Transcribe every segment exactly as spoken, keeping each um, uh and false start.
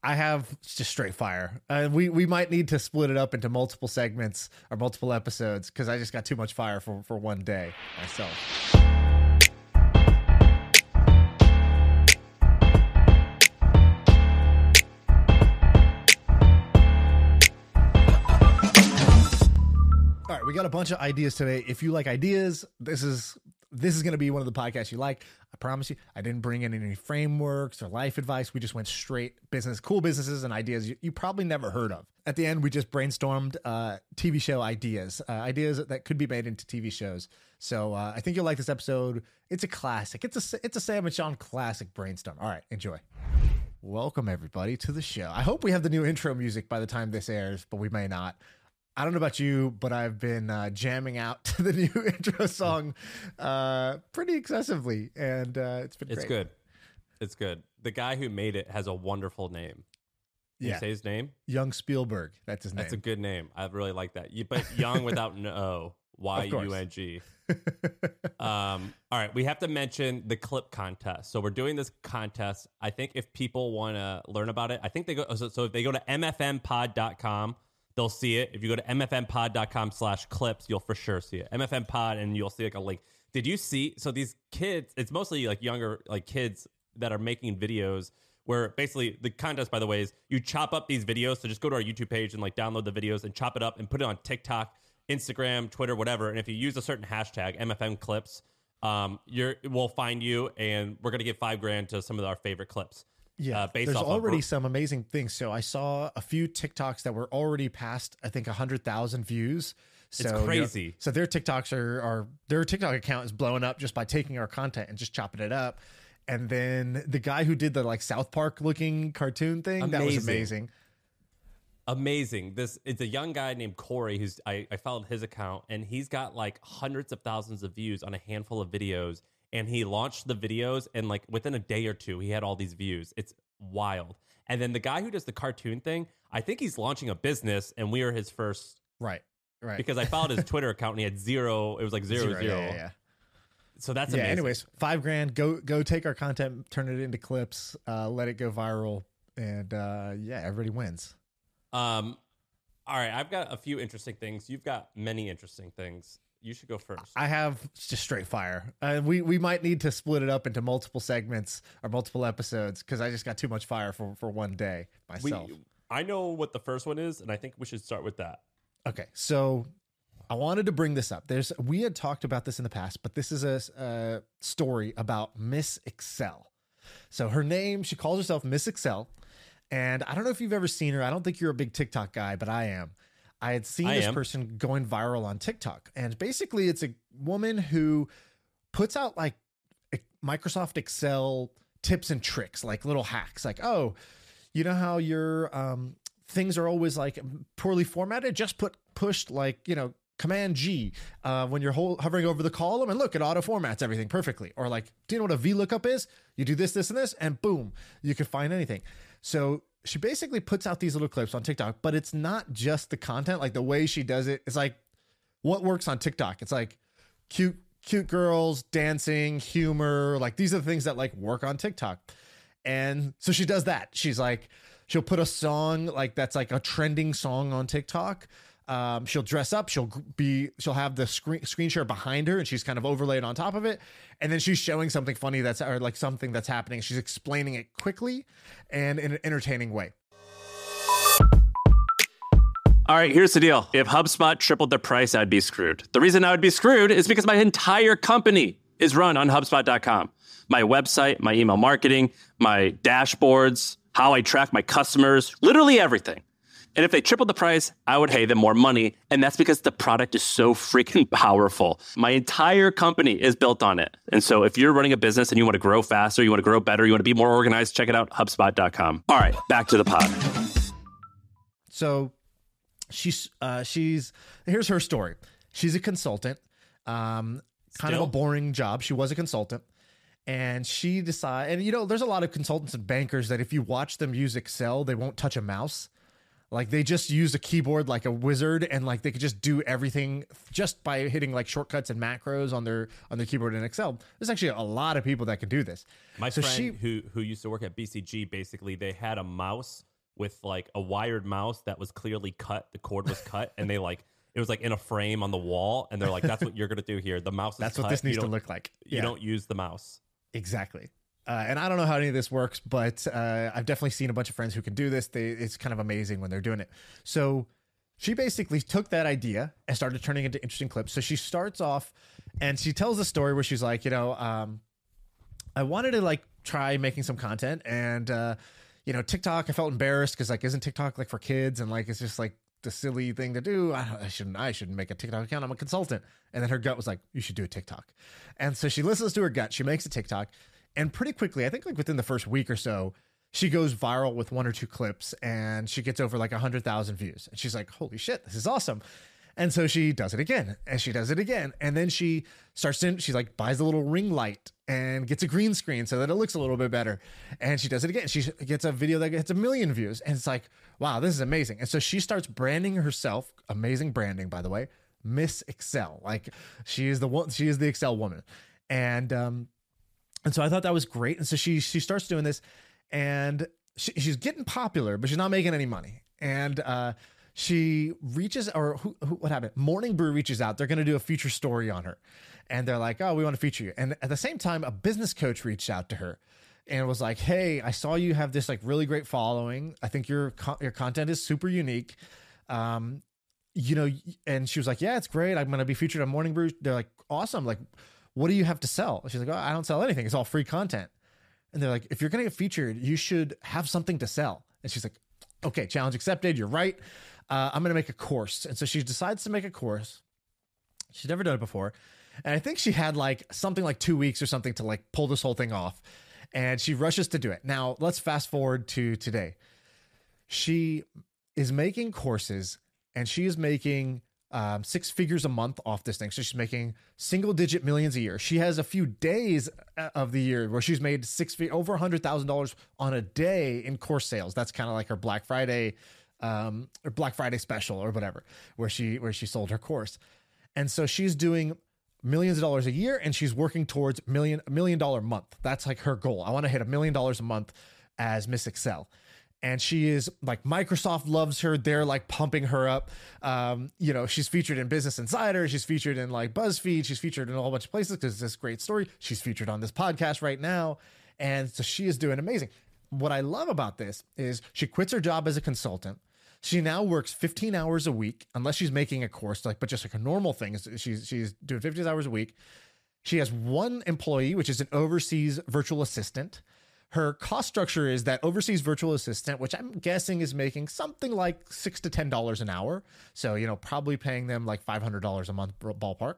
I have just straight fire. Uh, we we might need to split it up into multiple segments or multiple episodes because I just got too much fire for, for one day myself. All right, we got a bunch of ideas today. If you like ideas, this is this is going to be one of the podcasts you like. I promise you. I didn't bring in any frameworks or life advice. We just went straight business, cool businesses and ideas you, you probably never heard of. At the end, we just brainstormed uh, T V show ideas, uh, ideas that could be made into T V shows. So uh, I think you'll like this episode. It's a classic. It's a it's a Sam and Sean classic brainstorm. All right, enjoy. Welcome everybody to the show. I hope we have the new intro music by the time this airs, but we may not. I don't know about you, but I've been uh, jamming out to the new intro song uh, pretty excessively, and uh, it's been great. It's good. It's good. The guy who made it has a wonderful name. Can yeah. you say his name? Young Spielberg. That's his name. That's a good name. I really like that. You, but Young without an O. Y U N G. um, all right. We have to mention the clip contest. So we're doing this contest. I think if people want to learn about it, I think they go. So, so if they go to m f m pod dot com, they'll see it. If you go to m f m pod dot com slash clips, you'll for sure see it. M F M pod, and you'll see like a link. Did you see? So these kids, it's mostly like younger, like kids that are making videos where basically the contest, by the way, is you chop up these videos. So just go to our YouTube page and like download the videos and chop it up and put it on TikTok, Instagram, Twitter, whatever. And if you use a certain hashtag, M F M clips, um, you're, we'll find you, and we're going to give five grand to some of our favorite clips. Yeah, uh, based there's off already of, some amazing things. So I saw a few TikToks that were already past, I think, one hundred thousand views. So, it's crazy. You know, so their TikToks are, are, their TikTok account is blowing up just by taking our content and just chopping it up. And then the guy who did the like South Park looking cartoon thing, amazing. That was amazing. Amazing. This it's a young guy named Corey who's I, I followed his account, and he's got like hundreds of thousands of views on a handful of videos. And he launched the videos, and like within a day or two, he had all these views. It's wild. And then the guy who does the cartoon thing, I think he's launching a business, and we are his first. Right, right. Because I followed his Twitter account, and he had zero. It was like zero, zero. zero. Yeah, yeah, yeah. So that's yeah. amazing. Anyways, five grand. Go, go take our content, turn it into clips, uh, let it go viral, and uh, yeah, everybody wins. Um, all right. I've got a few interesting things. You've got many interesting things. You should go first. I have just straight fire. Uh, we we might need to split it up into multiple segments or multiple episodes because I just got too much fire for, for one day myself. We, I know what the first one is, and I think we should start with that. Okay, so I wanted to bring this up. There's we had talked about this in the past, but this is a, a story about Miss Excel. So her name, she calls herself Miss Excel, and I don't know if you've ever seen her. I don't think you're a big TikTok guy, but I am. I had seen I this am. person going viral on TikTok, and basically it's a woman who puts out like Microsoft Excel tips and tricks, like little hacks, like, oh, you know how your um, things are always like poorly formatted? Just put pushed like, you know, Command G uh, when you're ho- hovering over the column, and look, it auto formats everything perfectly. Or like, do you know what a V lookup is? You do this, this, and this, and boom, you can find anything. So she basically puts out these little clips on TikTok, but it's not just the content. Like the way she does it, it's like what works on TikTok. It's like cute, cute girls dancing, humor. Like these are the things that like work on TikTok. And so she does that. She's like, she'll put a song like that's like a trending song on TikTok. Um, she'll dress up. She'll be. She'll have the screen screen share behind her, and she's kind of overlaid on top of it. And then she's showing something funny that's or like something that's happening. She's explaining it quickly and in an entertaining way. All right, here's the deal. If HubSpot tripled their price, I'd be screwed. The reason I would be screwed is because my entire company is run on HubSpot dot com. My website, my email marketing, my dashboards, how I track my customers, literally everything. And if they tripled the price, I would pay them more money. And that's because the product is so freaking powerful. My entire company is built on it. And so if you're running a business and you want to grow faster, you want to grow better, you want to be more organized, check it out, HubSpot dot com. All right, back to the pod. So she's, uh, she's, here's her story. She's a consultant, um, kind Still? of a boring job. She was a consultant. And she decided, and you know, there's a lot of consultants and bankers that if you watch them use Excel, they won't touch a mouse. Like they just use a keyboard like a wizard, and like they could just do everything just by hitting like shortcuts and macros on their on their keyboard in Excel. There's actually a lot of people that can do this. My so friend she, who who used to work at B C G, basically, they had a mouse with like a wired mouse that was clearly cut. The cord was cut, and they like it was like in a frame on the wall, and they're like, "That's what you're gonna do here. The mouse is That's cut. what this needs You to don't- look like. You Yeah. don't use the mouse." Exactly. Uh, and I don't know how any of this works, but uh, I've definitely seen a bunch of friends who can do this. They, it's kind of amazing when they're doing it. So she basically took that idea and started turning it into interesting clips. So she starts off and she tells a story where she's like, you know, um, I wanted to like try making some content, and, uh, you know, TikTok, I felt embarrassed because like, isn't TikTok like for kids? And like, it's just like the silly thing to do. I, I shouldn't, I shouldn't make a TikTok account. I'm a consultant. And then her gut was like, you should do a TikTok. And so she listens to her gut. She makes a TikTok. And pretty quickly, I think like within the first week or so, she goes viral with one or two clips and she gets over like one hundred thousand views. And she's like, holy shit, this is awesome. And so she does it again and she does it again. And then she starts in, she like buys a little ring light and gets a green screen so that it looks a little bit better. And she does it again. She gets a video that gets a million views. And it's like, wow, this is amazing. And so she starts branding herself, amazing branding, by the way, Miss Excel. Like she is the one, she is the Excel woman. And, um, And so I thought that was great. And so she she starts doing this, and she, she's getting popular, but she's not making any money. And uh, she reaches, or who, who, what happened? Morning Brew reaches out. They're going to do a feature story on her. And they're like, oh, we want to feature you. And at the same time, a business coach reached out to her and was like, hey, I saw you have this like really great following. I think your, your content is super unique. Um, you know, and she was like, yeah, it's great. I'm going to be featured on Morning Brew. They're like, awesome. Like, what do you have to sell? She's like, oh, I don't sell anything. It's all free content. And they're like, if you're going to get featured, you should have something to sell. And she's like, okay, challenge accepted. You're right. Uh, I'm going to make a course. And so she decides to make a course. She's never done it before. And I think she had like something like two weeks or something to like pull this whole thing off. And she rushes to do it. Now let's fast forward to today. She is making courses and she is making Um, six figures a month off this thing. So she's making single digit millions a year. She has a few days of the year where she's made six feet over a hundred thousand dollars on a day in course sales. That's kind of like her Black Friday, um, or Black Friday special or whatever, where she, where she sold her course. And so she's doing millions of dollars a year and she's working towards million, a million dollar a month. That's like her goal. I want to hit a million dollars a month as Miss Excel. And she is like, Microsoft loves her. They're like pumping her up. Um, you know, she's featured in Business Insider. She's featured in like BuzzFeed. She's featured in a whole bunch of places because it's this great story. She's featured on this podcast right now. And so she is doing amazing. What I love about this is she quits her job as a consultant. She now works fifteen hours a week, unless she's making a course, like, but just like a normal thing. She's, she's doing fifteen hours a week. She has one employee, which is an overseas virtual assistant. Her cost structure is that overseas virtual assistant, which I'm guessing is making something like six to ten dollars an hour. So, you know, probably paying them like five hundred dollars a month ballpark.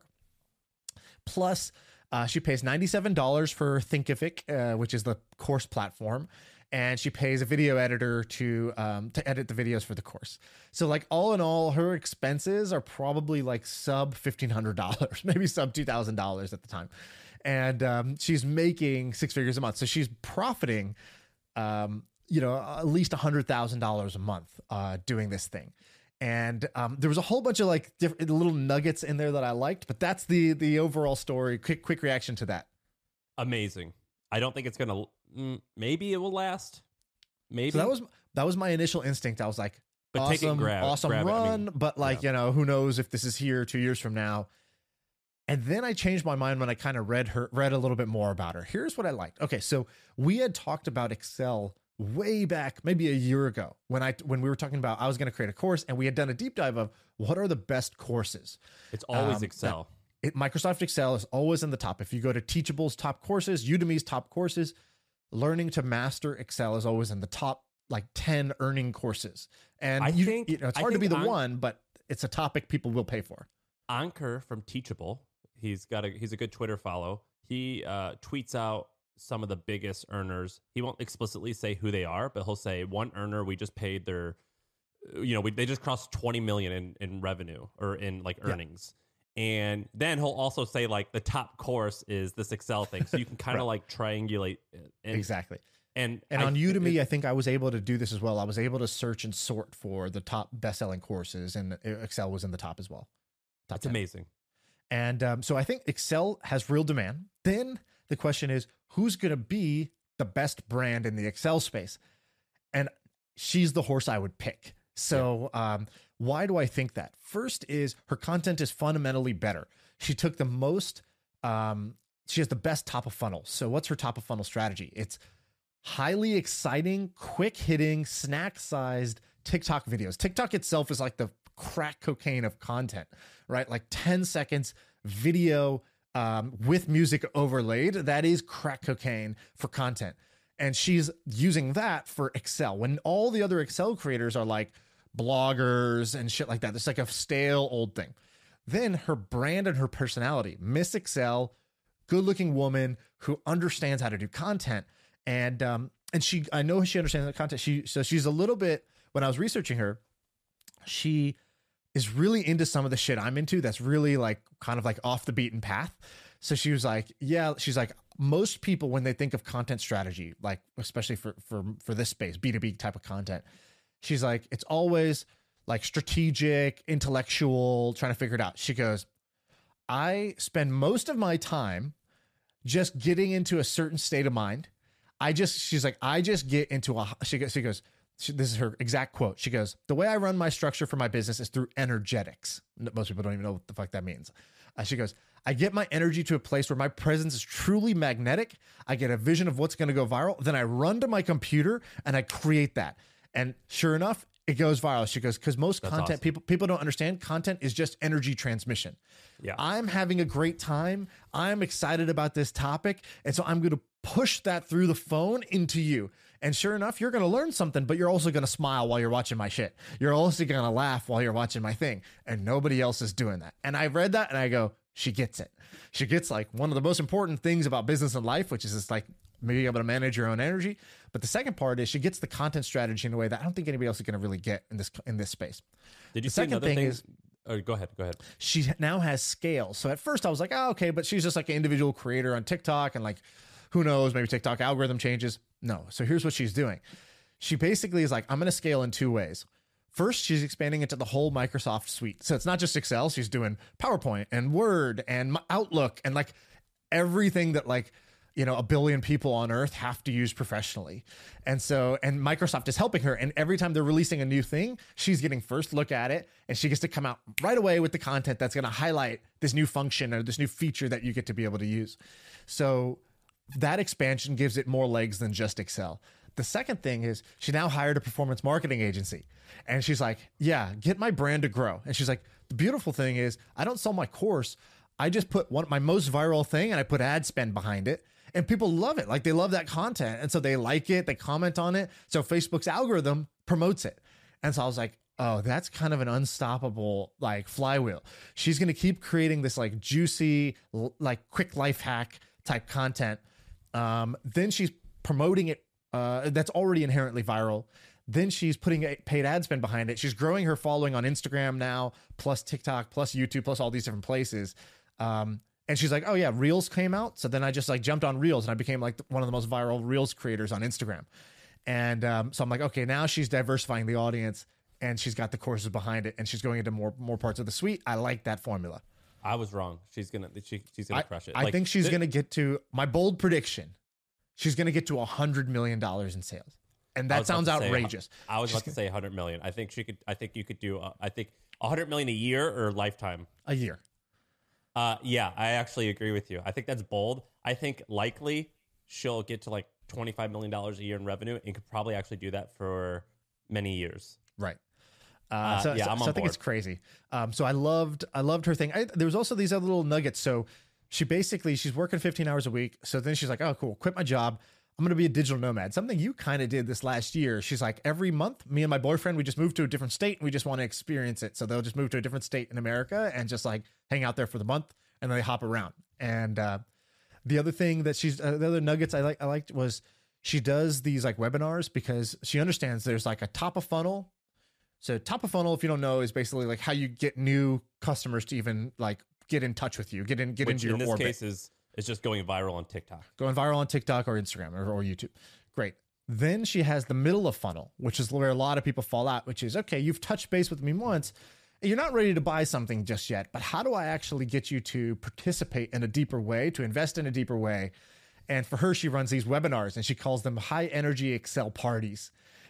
Plus, uh, she pays ninety-seven dollars for Thinkific, uh, which is the course platform. And she pays a video editor to um, to edit the videos for the course. So like all in all, her expenses are probably like sub fifteen hundred dollars, maybe sub two thousand dollars at the time. And um, she's making six figures a month. So she's profiting, um, you know, at least one hundred thousand dollars a month uh, doing this thing. And um, there was a whole bunch of like different little nuggets in there that I liked, but that's the the overall story. Quick, quick reaction to that. Amazing. I don't think it's going to, mm, maybe it will last. Maybe. So that was, that was my initial instinct. I was like, but awesome, take it and grab, awesome grab run. it. I mean, but like, yeah. you know, who knows if this is here two years from now. And then I changed my mind when I kind of read her, read a little bit more about her. Here's what I liked. Okay, so we had talked about Excel way back, maybe a year ago, when I when we were talking about I was going to create a course, and we had done a deep dive of what are the best courses. It's always Um, Excel. It, Microsoft Excel is always in the top. If you go to Teachable's top courses, Udemy's top courses, learning to master Excel is always in the top like ten earning courses. And I you, think- you know, it's I hard to be think the on- one, but it's a topic people will pay for. Ankur from Teachable, he's got a he's a good Twitter follow. He uh, tweets out some of the biggest earners. He won't explicitly say who they are, but he'll say one earner we just paid their, you know, we, they just crossed twenty million in, in revenue or in like earnings. Yeah. And then he'll also say like the top course is this Excel thing. So you can kind of Right. like triangulate it. And, Exactly. And, And I- on Udemy, it- I think I was able to do this as well. I was able to search and sort for the top best-selling courses, and Excel was in the top as well. Top it's ten. amazing. And um, so I think Excel has real demand. Then the question is, who's going to be the best brand in the Excel space? And she's the horse I would pick. So yeah. um, why do I think that? First is her content is fundamentally better. She took the most, um, she has the best top of funnel. So what's her top of funnel strategy? It's highly exciting, quick hitting, snack sized TikTok videos. TikTok itself is like the crack cocaine of content, right? Like ten seconds video um, with music overlaid. That is crack cocaine for content. And she's using that for Excel when all the other Excel creators are like bloggers and shit like that. It's like a stale old thing. Then her brand and her personality, Miss Excel, good looking woman who understands how to do content. And, um, and she, I know she understands the content. She, so she's a little bit, when I was researching her, she is really into some of the shit I'm into. That's really like kind of like off the beaten path. So she was like, yeah, she's like, most people, when they think of content strategy, like especially for, for, for this space, B two B type of content, she's like, it's always like strategic, intellectual, trying to figure it out. She goes, I spend most of my time just getting into a certain state of mind. I just, she's like, I just get into a, she goes, she goes, she, this is her exact quote. She goes, the way I run my structure for my business is through energetics. Most people don't even know what the fuck that means. Uh, she goes, I get my energy to a place where my presence is truly magnetic. I get a vision of what's going to go viral. Then I run to my computer and I create that. And sure enough, it goes viral. She goes, because most That's content, awesome. people people don't understand, content is just energy transmission. Yeah, I'm having a great time. I'm excited about this topic. And so I'm going to push that through the phone into you. And sure enough, you're going to learn something, but you're also going to smile while you're watching my shit. You're also going to laugh while you're watching my thing. And nobody else is doing that. And I read that and I go, she gets it. She gets like one of the most important things about business and life, which is just like being able to manage your own energy. But the second part is she gets the content strategy in a way that I don't think anybody else is going to really get in this in this space. Did you the see second another thing thing? Is, oh, go ahead. Go ahead. She now has scale. So at first I was like, oh, okay, but she's just like an individual creator on TikTok and like, who knows, maybe TikTok algorithm changes. No. So here's what she's doing. She basically is like, I'm going to scale in two ways. First, she's expanding into the whole Microsoft suite. So it's not just Excel. She's doing PowerPoint and Word and Outlook and like everything that like, you know, a billion people on earth have to use professionally. And so, and Microsoft is helping her. And every time they're releasing a new thing, she's getting first look at it. And she gets to come out right away with the content that's going to highlight this new function or this new feature that you get to be able to use. So that expansion gives it more legs than just Excel. The second thing is she now hired a performance marketing agency. And she's like, yeah, get my brand to grow. And she's like, the beautiful thing is I don't sell my course. I just put one my most viral thing and I put ad spend behind it. And people love it. Like they love that content. And so they like it. They comment on it. So Facebook's algorithm promotes it. And so I was like, oh, that's kind of an unstoppable like flywheel. She's going to keep creating this like juicy, like quick life hack type content. Um, then she's promoting it. Uh, that's already inherently viral. Then she's putting a paid ad spend behind it. She's growing her following on Instagram now, plus TikTok, plus YouTube, plus all these different places. Um, and she's like, oh yeah, Reels came out. So then I just like jumped on Reels and I became like one of the most viral Reels creators on Instagram. And um, so I'm like, okay, now she's diversifying the audience and she's got the courses behind it and she's going into more more parts of the suite. I like that formula. I was wrong. She's gonna she, she's gonna I, crush it. I like, think she's th- gonna get to my bold prediction. She's gonna get to a hundred million dollars in sales, and that sounds outrageous. Say, I was she's about to say a hundred million. I think she could. I think you could do. Uh, I think a hundred million a year or lifetime. A year. Uh, yeah, I actually agree with you. I think that's bold. I think likely she'll get to like twenty-five million dollars a year in revenue and could probably actually do that for many years. Right. Uh, Uh, so yeah, so, I'm so on I think board. it's crazy. Um, so I loved, I loved her thing. I, there was also these other little nuggets. So she basically, she's working fifteen hours a week. So then she's like, oh, cool. Quit my job. I'm going to be a digital nomad. Something you kind of did this last year. She's like, every month, me and my boyfriend, we just moved to a different state and we just want to experience it. So they'll just move to a different state in America and just like hang out there for the month and then they hop around. And, uh, the other thing that she's, uh, the other nuggets I like, I liked was she does these like webinars because she understands there's like a top of funnel. So top of funnel, if you don't know, is basically like how you get new customers to even like get in touch with you, get in, get Which into your in this orbit. case is is just going viral on TikTok. Going viral on TikTok or Instagram or, or YouTube. Great. Then she has the middle of funnel, which is where a lot of people fall out, which is, okay, you've touched base with me once. And you're not ready to buy something just yet, but how do I actually get you to participate in a deeper way, to invest in a deeper way? And for her, she runs these webinars and she calls them high energy Excel parties.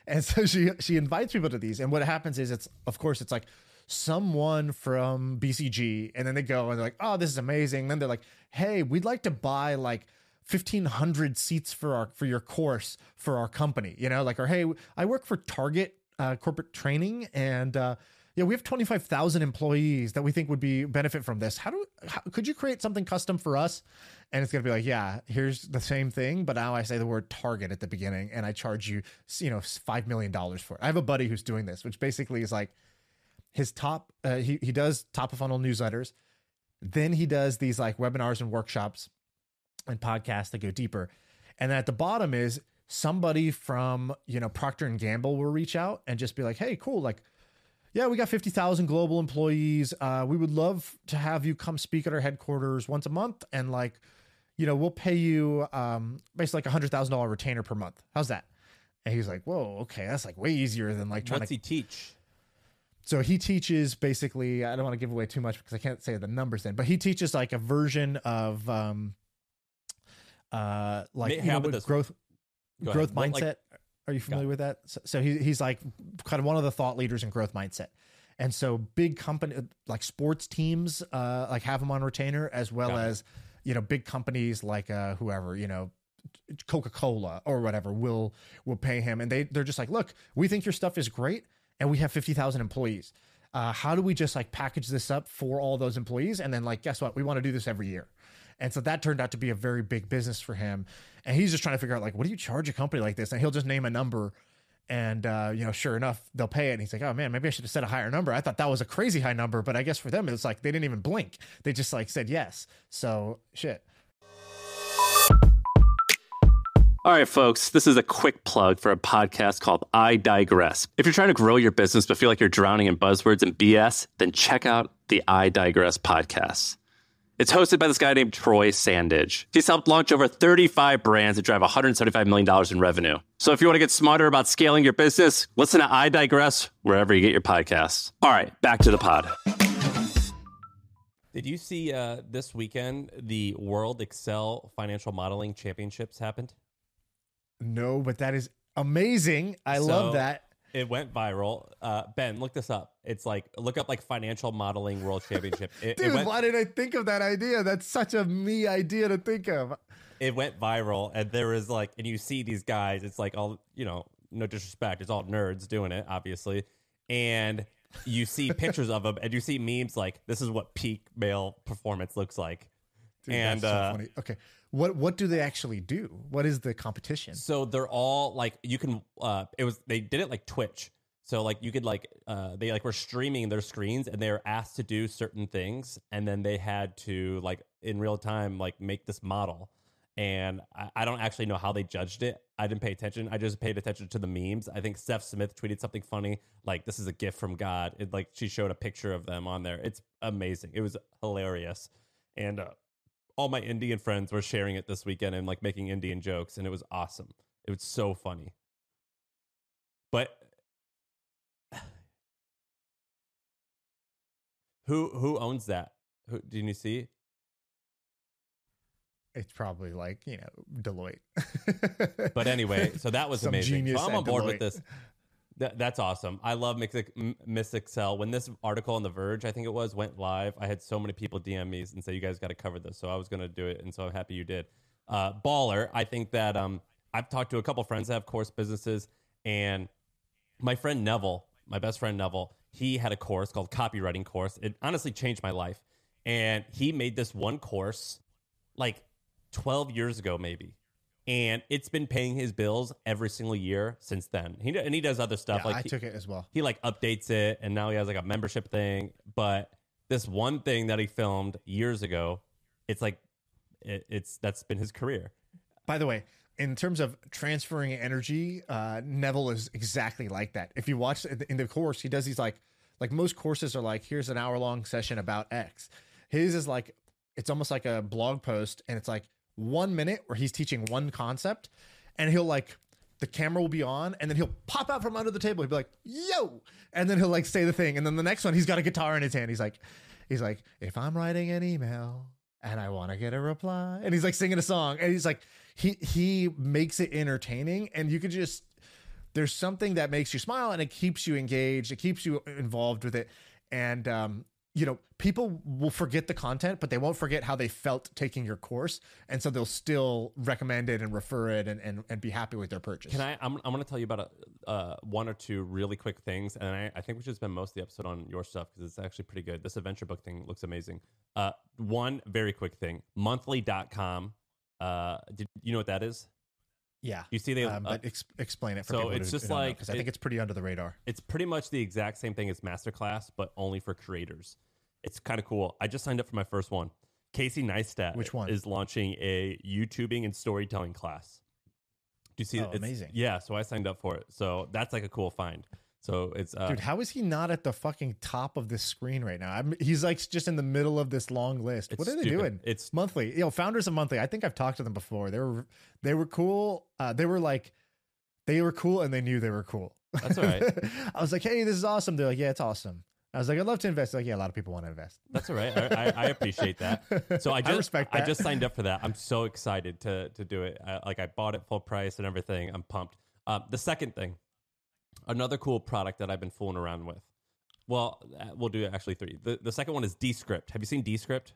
And so she she invites people to these. And what happens is it's, of course, it's like someone from B C G. And then they go and they're like, oh, this is amazing. And then they're like, hey, we'd like to buy like fifteen hundred seats for our, for your course for our company, you know, like, or, hey, I work for Target uh, corporate training. And uh, yeah, we have twenty-five thousand employees that we think would be benefit from this. How do, how, could you create something custom for us? And it's going to be like, yeah, here's the same thing, but now I say the word Target at the beginning and I charge you, you know, five million dollars for it. I have a buddy who's doing this, which basically is like his top, uh, he, he does top of funnel newsletters. Then he does these like webinars and workshops and podcasts that go deeper. And then at the bottom is somebody from, you know, Procter and Gamble will reach out and just be like, hey, cool. Like, yeah, we got fifty thousand global employees. Uh, we would love to have you come speak at our headquarters once a month. And like, you know, we'll pay you um, basically like a hundred thousand dollar retainer per month. How's that? And he's like, whoa, okay. That's like way easier than like trying What's to he teach? So he teaches basically, I don't want to give away too much because I can't say the numbers then, but he teaches like a version of um, uh, like, How you know, about what this? growth, Go growth ahead. Well, mindset. like- Are you familiar with that? So, so he, he's like kind of one of the thought leaders in growth mindset. And so big company, like sports teams, uh, like have him on retainer, as well Got it. as, you know, big companies like uh, whoever, you know, Coca-Cola or whatever will, will pay him. And they, they're just like, look, we think your stuff is great. And we have fifty thousand employees. Uh, how do we just like package this up for all those employees? And then like, guess what? We want to do this every year. And so that turned out to be a very big business for him. And he's just trying to figure out like, what do you charge a company like this? And he'll just name a number and, uh, you know, sure enough, they'll pay it. And he's like, oh man, maybe I should have set a higher number. I thought that was a crazy high number, but I guess for them, it's like, they didn't even blink. They just like said yes. So shit. All right, folks, this is a quick plug for a podcast called I Digress. If you're trying to grow your business but feel like you're drowning in buzzwords and B S, then check out the I Digress podcast. It's hosted by this guy named Troy Sandage. He's helped launch over thirty-five brands that drive one hundred seventy-five million dollars in revenue. So if you want to get smarter about scaling your business, listen to I Digress wherever you get your podcasts. All right, back to the pod. Did you see uh, this weekend the World Excel Financial Modeling Championships happened? No, but that is amazing. I So, love that. It went viral. Uh, Ben, look this up. It's like, look up like Financial Modeling World Championship. It, Dude, it went, why did I think of that idea? That's such a me idea to think of. it went viral, and there is like, and you see these guys, it's like all, you know, no disrespect, it's all nerds doing it, obviously. And you see pictures of them, and you see memes like, this is what peak male performance looks like. Dude, and that's so uh, funny. Okay. What what do they actually do? What is the competition? So they're all like, you can, uh, it was, they did it like Twitch. So like you could like, uh, they like were streaming their screens and they were asked to do certain things. And then they had to like in real time, like make this model. And I, I don't actually know how they judged it. I didn't pay attention. I just paid attention to the memes. I think Steph Smith tweeted something funny. Like, this is a gift from God. It like, she showed a picture of them on there. It's amazing. It was hilarious. And, uh, all my Indian friends were sharing it this weekend and like making Indian jokes, and it was awesome. It was so funny. But who who owns that? Who didn't you see? It's probably like, you know, Deloitte. But anyway, so that was Some amazing. genius So I'm at on board Deloitte. with this. That, that's awesome. I love Miss, Miss Excel. When this article on The Verge, I think it was, went live, I had so many people D M me and say, you guys got to cover this. So I was going to do it. And so I'm happy you did. Uh, Baller, I think that um, I've talked to a couple friends that have course businesses. And my friend Neville, my best friend Neville, he had a course called Copywriting Course. It honestly changed my life. And he made this one course like twelve years ago, maybe. And it's been paying his bills every single year since then. He and he does other stuff. Yeah, like I he, took it as well. he like updates it, and now he has like a membership thing. But this one thing that he filmed years ago, it's like it, it's that's been his career. By the way, in terms of transferring energy, uh, Neville is exactly like that. If you watch in the course, he does these like like most courses are like, here's an hour long session about X. His is like, it's almost like a blog post, and it's like one minute where he's teaching one concept, and he'll like, the camera will be on, and then he'll pop out from under the table. He'll be like, yo, and then he'll like say the thing. And then the next one, he's got a guitar in his hand. He's like, he's like, if I'm writing an email and I want to get a reply, and he's like singing a song, and he's like, he, he makes it entertaining. And you could just, there's something that makes you smile and it keeps you engaged. It keeps you involved with it. And, um, you know, people will forget the content, but they won't forget how they felt taking your course. And so they'll still recommend it and refer it and, and, and be happy with their purchase. Can I, I'm, I'm going to tell you about a, uh, one or two really quick things. And I, I think we should spend most of the episode on your stuff because it's actually pretty good. This adventure book thing looks amazing. Uh, one very quick thing, monthly dot com. Uh, did you know what that is? Yeah. You see, they, um, uh, but ex- explain it for so people it's who, just who don't know, like, because I it- think it's pretty under the radar. It's pretty much the exact same thing as Masterclass, but only for creators. It's kind of cool. I just signed up for my first one. Casey Neistat Which one? is launching a YouTubing and storytelling class. Do you see Oh, it? It's- amazing. Yeah, so I signed up for it. So that's like a cool find. So it's uh, Dude, how is he not at the fucking top of this screen right now? I'm, he's like just in the middle of this long list. It's What are they stupid. doing? It's- monthly. You know, founders of monthly. I think I've talked to them before. They were they were cool. Uh, they were like they were cool, and they knew they were cool. That's all right. I was like, hey, this is awesome. They're like, yeah, it's awesome. I was like, I'd love to invest. They're like, yeah, a lot of people want to invest. That's all right. I, I, I appreciate that. So I just I respect I that. just signed up for that. I'm so excited to to do it. I, like I bought it full price and everything. I'm pumped. Uh, the second thing, another cool product that I've been fooling around with. Well, uh, we'll do actually three. The the second one is Descript. Have you seen Descript?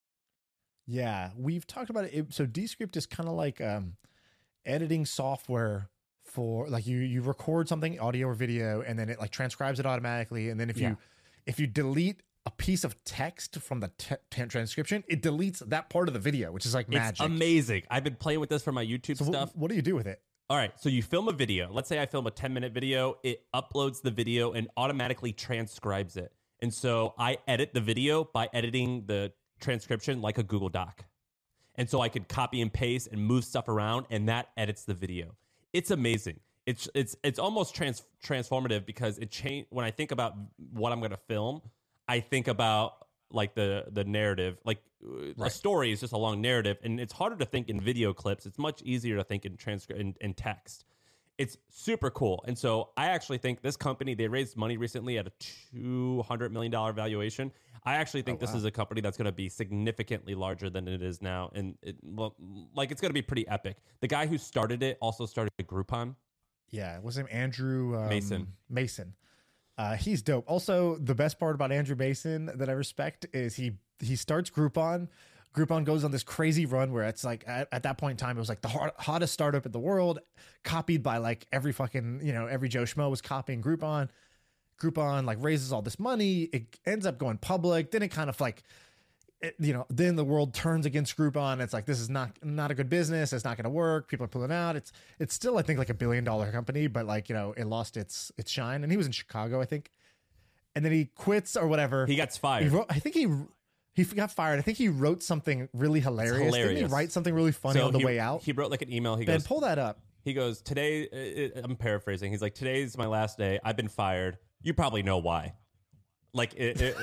Yeah, we've talked about it. it so Descript is kind of like um, editing software for like you you record something, audio or video, and then it like transcribes it automatically. And then if Yeah. you if you delete a piece of text from the te- te- transcription, it deletes that part of the video, which is like magic. It's amazing. I've been playing with this for my YouTube So stuff. what, what do you do with it? All right, so you film a video. Let's say I film a ten minute video. It uploads the video and automatically transcribes it. And so I edit the video by editing the transcription like a Google Doc. And so I could copy and paste and move stuff around, and that edits the video. It's amazing. It's it's it's almost trans, transformative because it changed. When I think about what I'm going to film, I think about like the the narrative. Like a Right. story is just a long narrative, and it's harder to think in video clips. It's much easier to think in transcript in, in text. It's super cool. And so I actually think this company, they raised money recently at a two hundred million dollars valuation. I actually think Oh, this wow. is a company that's going to be significantly larger than it is now. And it, well, like it's going to be pretty epic. The guy who started it also started Groupon. Yeah, what's his name? Andrew um, Mason. Mason. Uh, he's dope. Also, the best part about Andrew Mason that I respect is he he starts Groupon. Groupon goes on this crazy run where it's like at, at that point in time it was like the hot, hottest startup in the world, copied by like every fucking you know every Joe Schmo was copying Groupon. Groupon like raises all this money. It ends up going public. Then it kind of like it, you know, then the world turns against Groupon. It's like, this is not not a good business. It's not going to work. People are pulling out. It's it's still, I think, like a billion dollar company, but like, you know, it lost its its shine. And he was in Chicago, I think. And then he quits or whatever. He gets fired. He wrote, I think he he got fired. I think he wrote something really hilarious. Didn't he hilarious. write something really funny So on the he, way out? He wrote like an email. He Ben, goes, pull that up. he goes, today, uh, I'm paraphrasing. He's like, today's my last day. I've been fired. You probably know why. Like, it, it,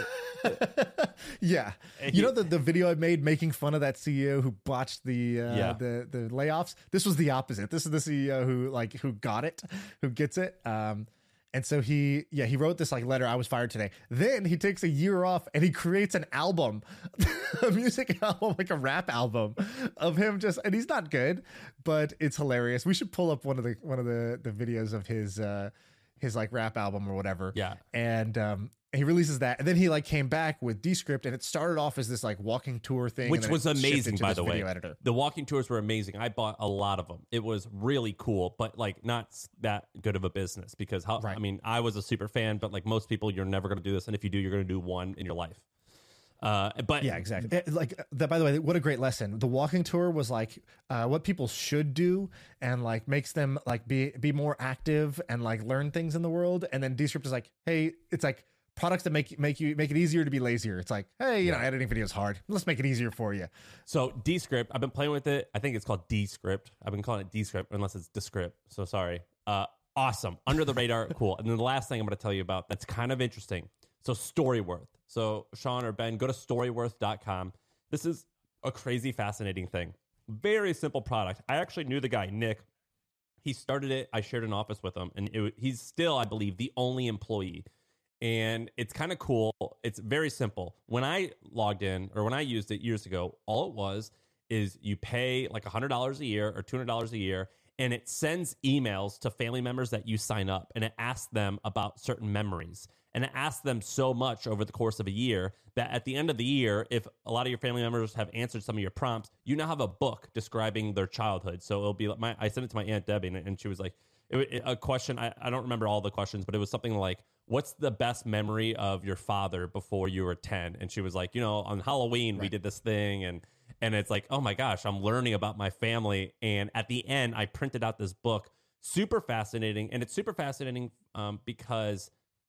Yeah, And you he- know the, the video I made making fun of that C E O who botched the uh, Yeah. the the layoffs. This was the opposite. This is the C E O who like who got it, who gets it. Um, and so he yeah he wrote this like letter. I was fired today. Then he takes a year off and he creates an album, a music album, like a rap album of him just. And he's not good, but it's hilarious. We should pull up one of the one of the the videos of his uh his like rap album or whatever. Yeah. And um he releases that, and then he like came back with Descript, and it started off as this like walking tour thing, which and then was it shifted amazing, to by this the way. video editor. The walking tours were amazing. I bought a lot of them. It was really cool, but like not s- that good of a business because how, Right. I mean, I was a super fan, but like most people, you're never going to do this. And if you do, you're going to do one in your life. Uh, but Yeah, exactly. It- like that. By the way, what a great lesson. The walking tour was like uh, what people should do, and like makes them like be be more active and like learn things in the world. And then Descript is like, hey, it's like products that make make you make it easier to be lazier. It's like, hey, you know, editing video is hard. Let's make it easier for you. So Descript, I've been playing with it. I think it's called Descript. I've been calling it Descript unless it's Descript. So sorry. Uh, awesome. Under the radar. Cool. And then the last thing I'm going to tell you about that's kind of interesting. So Storyworth. So Sean or Ben, go to storyworth dot com. This is a crazy, fascinating thing. Very simple product. I actually knew the guy, Nick. He started it. I shared an office with him. And it, he's still, I believe, the only employee. And it's kind of cool. It's very simple. When I logged in or when I used it years ago, all it was is you pay like one hundred dollars a year or two hundred dollars a year, and it sends emails to family members that you sign up, and it asks them about certain memories. And it asks them so much over the course of a year that at the end of the year, if a lot of your family members have answered some of your prompts, you now have a book describing their childhood. So it'll be like, my, I sent it to my Aunt Debbie, and, and she was like, it, it, a question, I, I don't remember all the questions, but it was something like, what's the best memory of your father before you were ten? And she was like, you know, on Halloween, right. we did this thing. And, and it's like, oh my gosh, I'm learning about my family. And at the end, I printed out this book, super fascinating. And it's super fascinating um, because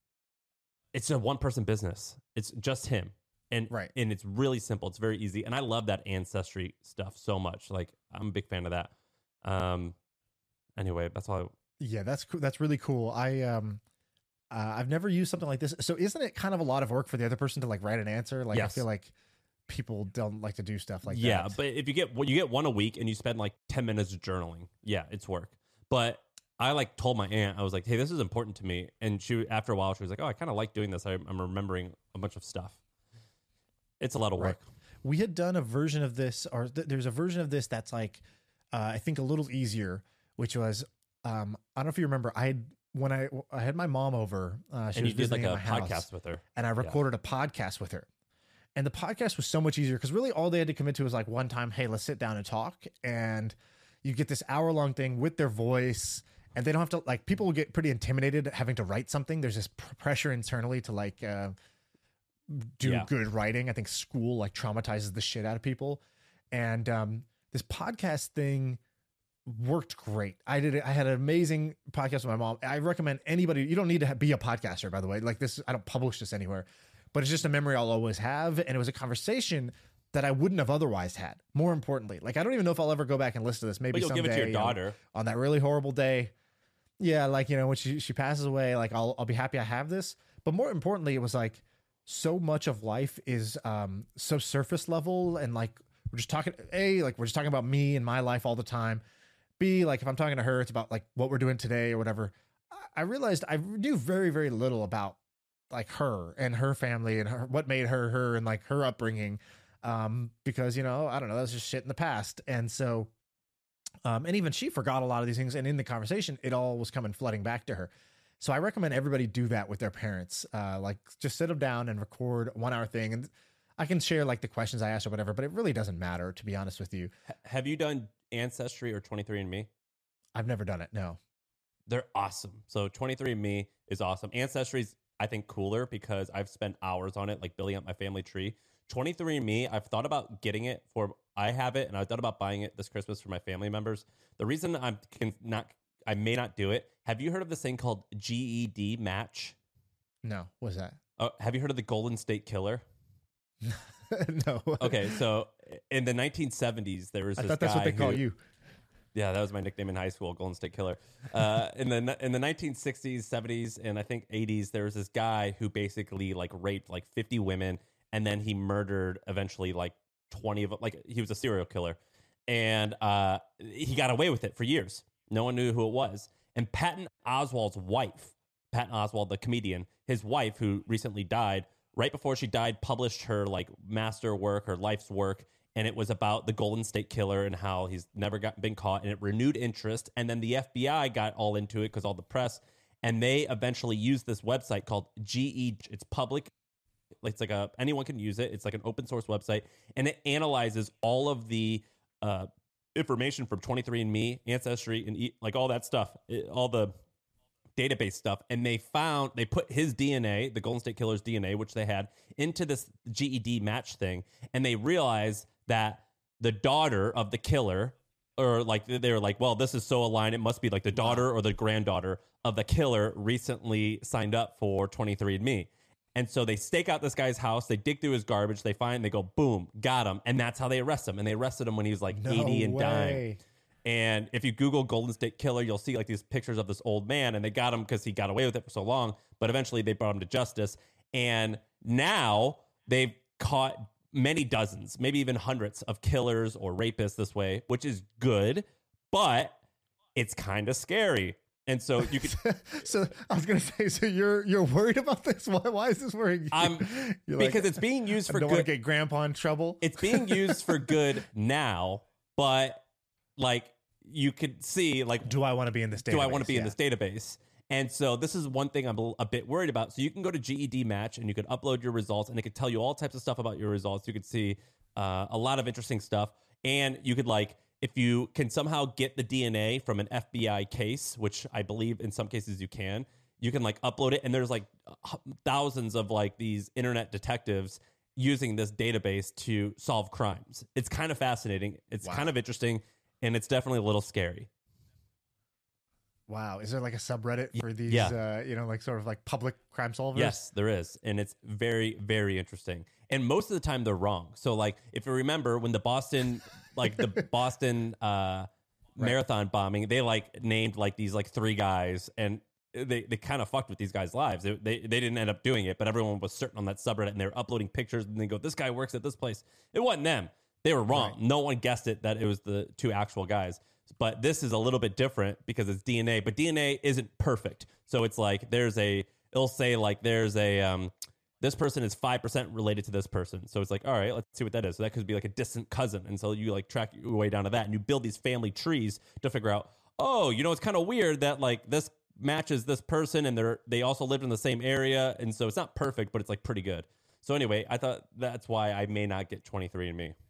it's a one person business. It's just him. And, right. and it's really simple. It's very easy. And I love that ancestry stuff so much. Like, I'm a big fan of that. Um, anyway, that's all I, yeah, that's cool. That's really cool. I, um, uh, I've never used something like this. So isn't it kind of a lot of work for the other person to like write an answer? Like, yes. I feel like people don't like to do stuff like yeah, that. Yeah. But if you get, well, you get one a week and you spend like ten minutes journaling. Yeah, it's work. But I like told my aunt, I was like, hey, this is important to me. And she, after a while, she was like, oh, I kind of like doing this. I, I'm remembering a bunch of stuff. It's a lot of work. Right. We had done a version of this, or th- there's a version of this that's like, uh, I think a little easier, which was, um, I don't know if you remember, I had, when I, I had my mom over, uh, she and was you did like a podcast house, with her. And I recorded yeah. a podcast with her. And the podcast was so much easier because really all they had to commit to was like one time, hey, let's sit down and talk. And you get this hour long thing with their voice. And they don't have to, like, people will get pretty intimidated having to write something. There's this pr- pressure internally to, like, uh, do yeah. good writing. I think school, like, traumatizes the shit out of people. And um, this podcast thing worked great. I did it. I had an amazing podcast with my mom. I recommend anybody, you don't need to have, be a podcaster, by the way. Like, this, I don't publish this anywhere. But it's just a memory I'll always have. And it was a conversation that I wouldn't have otherwise had. More importantly, like, I don't even know if I'll ever go back and listen to this. Maybe but you'll someday, give it to your you know, daughter on that really horrible day. Yeah, like, you know, when she, she passes away, like, I'll I'll be happy I have this. But more importantly, it was like so much of life is um so surface level, and like we're just talking A, like we're just talking about me and my life all the time. B, like if I'm talking to her, it's about like what we're doing today or whatever. I realized I knew very, very little about like her and her family and her, what made her her and like her upbringing. Um, because, you know, I don't know, that's just shit in the past. And so Um, and even she forgot a lot of these things. And in the conversation, it all was coming flooding back to her. So I recommend everybody do that with their parents. Uh, like just sit them down and record a one hour thing. And I can share like the questions I asked or whatever, but it really doesn't matter, to be honest with you. H- have you done Ancestry or twenty-three and me? I've never done it. No. They're awesome. So twenty-three and me is awesome. Ancestry's, I think, cooler because I've spent hours on it, like building up my family tree. twenty-three and me, I've thought about getting it for, I have it, and I've thought about buying it this Christmas for my family members. The reason I'm can not, I may not do it. Have you heard of this thing called G E D Match? No. What's that? Oh, have you heard of the Golden State Killer? No. Okay, so in the nineteen seventies, there was I this thought that's guy what they who, call you. Yeah, that was my nickname in high school, Golden State Killer. Uh, in the in the nineteen sixties, seventies, and I think eighties, there was this guy who basically like raped like fifty women, and then he murdered eventually like twenty of them. Like he was a serial killer, and uh, he got away with it for years. No one knew who it was. And Patton Oswalt's wife, Patton Oswalt, the comedian, his wife, who recently died, right before she died, published her like master work, her life's work. And it was about the Golden State Killer and how he's never got, been caught. And it renewed interest. And then the F B I got all into it because all the press. And they eventually used this website called G E. It's public. It's like a, anyone can use it. It's like an open source website. And it analyzes all of the uh, information from twenty-three and me, Ancestry, and e- like all that stuff, it, all the database stuff. And they found, they put his D N A, the Golden State Killer's D N A, which they had, into this G E D match thing. And they realized that the daughter of the killer, or like they were like, well, this is so aligned, it must be like the daughter or the granddaughter of the killer recently signed up for twenty-three and me. And so they stake out this guy's house, they dig through his garbage, they find, they go, boom, got him. And that's how they arrest him. And they arrested him when he was like No eighty and way. dying. And if you Google Golden State Killer, you'll see like these pictures of this old man, and they got him because he got away with it for so long. But eventually they brought him to justice. And now they've caught many dozens, maybe even hundreds of killers or rapists this way, which is good, but it's kind of scary. And so you could. So I was gonna say, so you're you're worried about this? Why why is this worrying you? I'm You're because like, it's being used for I don't good. want to get grandpa in trouble. It's being used for good now, but like you could see like, do I want to be in this database? Do I want to be yeah. in this database? And so this is one thing I'm a, a bit worried about. So you can go to G E D Match and you could upload your results and it could tell you all types of stuff about your results. You could see uh, a lot of interesting stuff. And you could like, if you can somehow get the D N A from an F B I case, which I believe in some cases you can, you can like upload it. And there's like thousands of like these internet detectives using this database to solve crimes. It's kind of fascinating. It's wow. kind of interesting. And it's definitely a little scary. Wow. Is there like a subreddit for these, yeah. uh, you know, like sort of like public crime solvers? Yes, there is. And it's very, very interesting. And most of the time they're wrong. So like, if you remember when the Boston, like the Boston uh, right. marathon bombing, they like named like these like three guys and they, they kind of fucked with these guys' lives. They, they they didn't end up doing it, but everyone was certain on that subreddit and they were uploading pictures and they go, this guy works at this place. It wasn't them. They were wrong. Right. No one guessed it that it was the two actual guys. But this is a little bit different because it's D N A, but D N A isn't perfect. So it's like there's a, it'll say like there's a, um, this person is five percent related to this person. So it's like, all right, let's see what that is. So that could be like a distant cousin. And so you like track your way down to that and you build these family trees to figure out, oh, you know, it's kind of weird that like this matches this person and they're, they also lived in the same area. And so it's not perfect, but it's like pretty good. So anyway, I thought that's why I may not get twenty-three and me.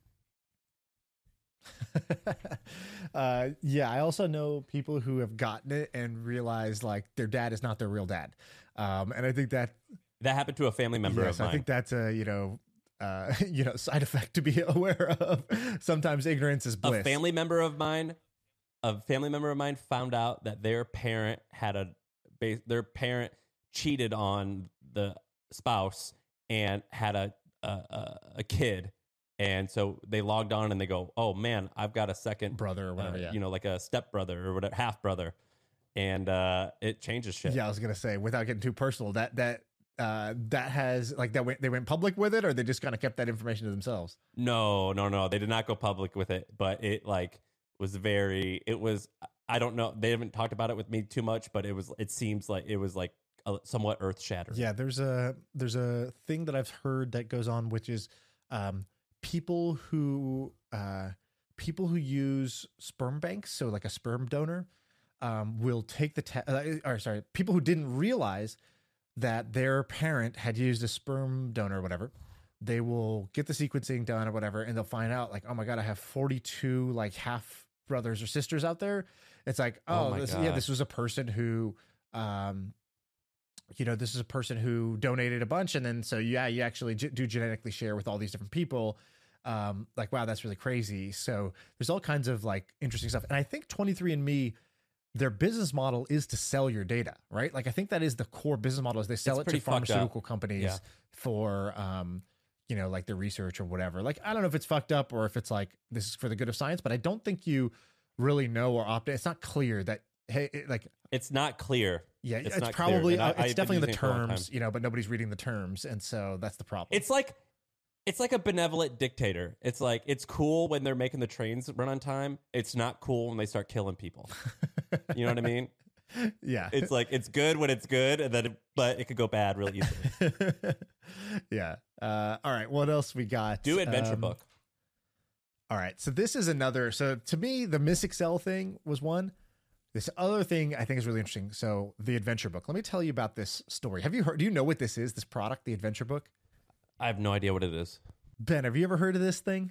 uh, yeah, I also know people who have gotten it and realized like their dad is not their real dad. Um, and I think that that happened to a family member yes, of mine. I think that's a, you know, uh, you know, side effect to be aware of. Sometimes ignorance is bliss. A family member of mine, a family member of mine found out that their parent had a, their parent cheated on the spouse and had a, a, a kid. And so they logged on and they go, oh man, I've got a second brother or whatever, uh, yeah. you know, like a step brother or whatever, half brother. And uh, it changes shit. Yeah, I was going to say, without getting too personal, that, that, uh, that has like that went, they went public with it or they just kind of kept that information to themselves? No, no, no. They did not go public with it, but it like was very, it was, I don't know. They haven't talked about it with me too much, but it was, it seems like it was like a, somewhat earth shattering. Yeah. There's a, there's a thing that I've heard that goes on, which is, um, people who uh, people who use sperm banks, so like a sperm donor, um, will take the test. Uh, or sorry, people who didn't realize that their parent had used a sperm donor or whatever, they will get the sequencing done or whatever, and they'll find out like, oh my god, I have forty-two like half brothers or sisters out there. It's like, oh, oh this, yeah, this was a person who. Um, you know, this is a person who donated a bunch. And then, so yeah, you actually g- do genetically share with all these different people. Um, like, wow, that's really crazy. So there's all kinds of like interesting stuff. And I think twenty-three and me, their business model is to sell your data, right? Like, I think that is the core business model is they sell it's it to pharmaceutical up. companies yeah. for, um, you know, like the research or whatever. Like, I don't know if it's fucked up or if it's like, this is for the good of science, but I don't think you really know or opt. It's not clear that, hey, it, like, it's not clear. Yeah, it's, it's probably I, it's I've definitely the it terms, you know, but nobody's reading the terms, and so that's the problem. It's like it's like a benevolent dictator. It's like it's cool when they're making the trains run on time. It's not cool when they start killing people. You know what I mean? Yeah. It's like it's good when it's good, and then it, but it could go bad real easily. Yeah. Uh, all right. What else we got? Do adventure um, book. All right. So this is another. So to me, the Miss Excel thing was one. This other thing I think is really interesting. So the adventure book. Let me tell you about this story. Have you heard? Do you know what this is? This product, the adventure book? I have no idea what it is. Ben, have you ever heard of this thing?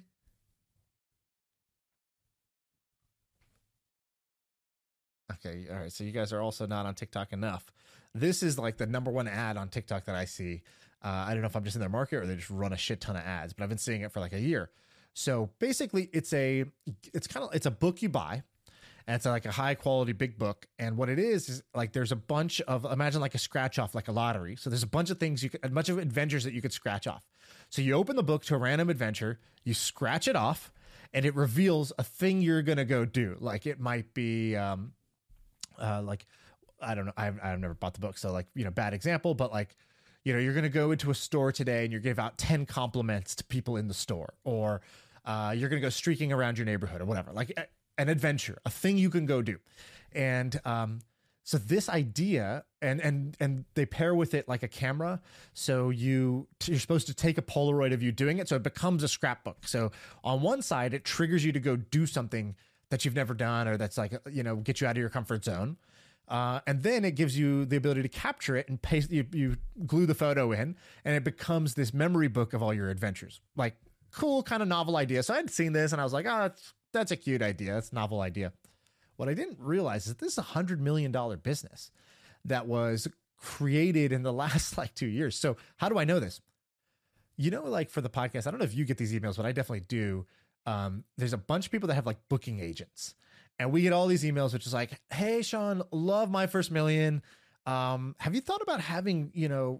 Okay. All right. So you guys are also not on TikTok enough. This is like the number one ad on TikTok that I see. Uh, I don't know if I'm just in their market or they just run a shit ton of ads, but I've been seeing it for like a year. So basically it's a, it's kind of, it's a book you buy. And it's like a high quality big book. And what it is, is like there's a bunch of, imagine like a scratch off, like a lottery. So there's a bunch of things you could, a bunch of adventures that you could scratch off. So you open the book to a random adventure, you scratch it off, and it reveals a thing you're going to go do. Like it might be, um, uh, like, I don't know. I've, I've never bought the book. So like, you know, bad example, but like, you know, you're going to go into a store today and you're give out ten compliments to people in the store, or uh, you're going to go streaking around your neighborhood or whatever. Like, an adventure, a thing you can go do. And um, so this idea, and and and they pair with it like a camera. So you, you're supposed to take a Polaroid of you doing it. So it becomes a scrapbook. So on one side, it triggers you to go do something that you've never done, or that's like, you know, get you out of your comfort zone. Uh, and then it gives you the ability to capture it and paste, you, you glue the photo in, and it becomes this memory book of all your adventures. Like, cool, kind of novel idea. So I had seen this and I was like, oh, that's, that's a cute idea. That's a novel idea. What I didn't realize is that this is a hundred million dollar business that was created in the last like two years. So how do I know this? You know, like for the podcast, I don't know if you get these emails, but I definitely do. Um, there's a bunch of people that have like booking agents, and we get all these emails, which is like, hey, Sean, love My First Million. Um, have you thought about having, you know,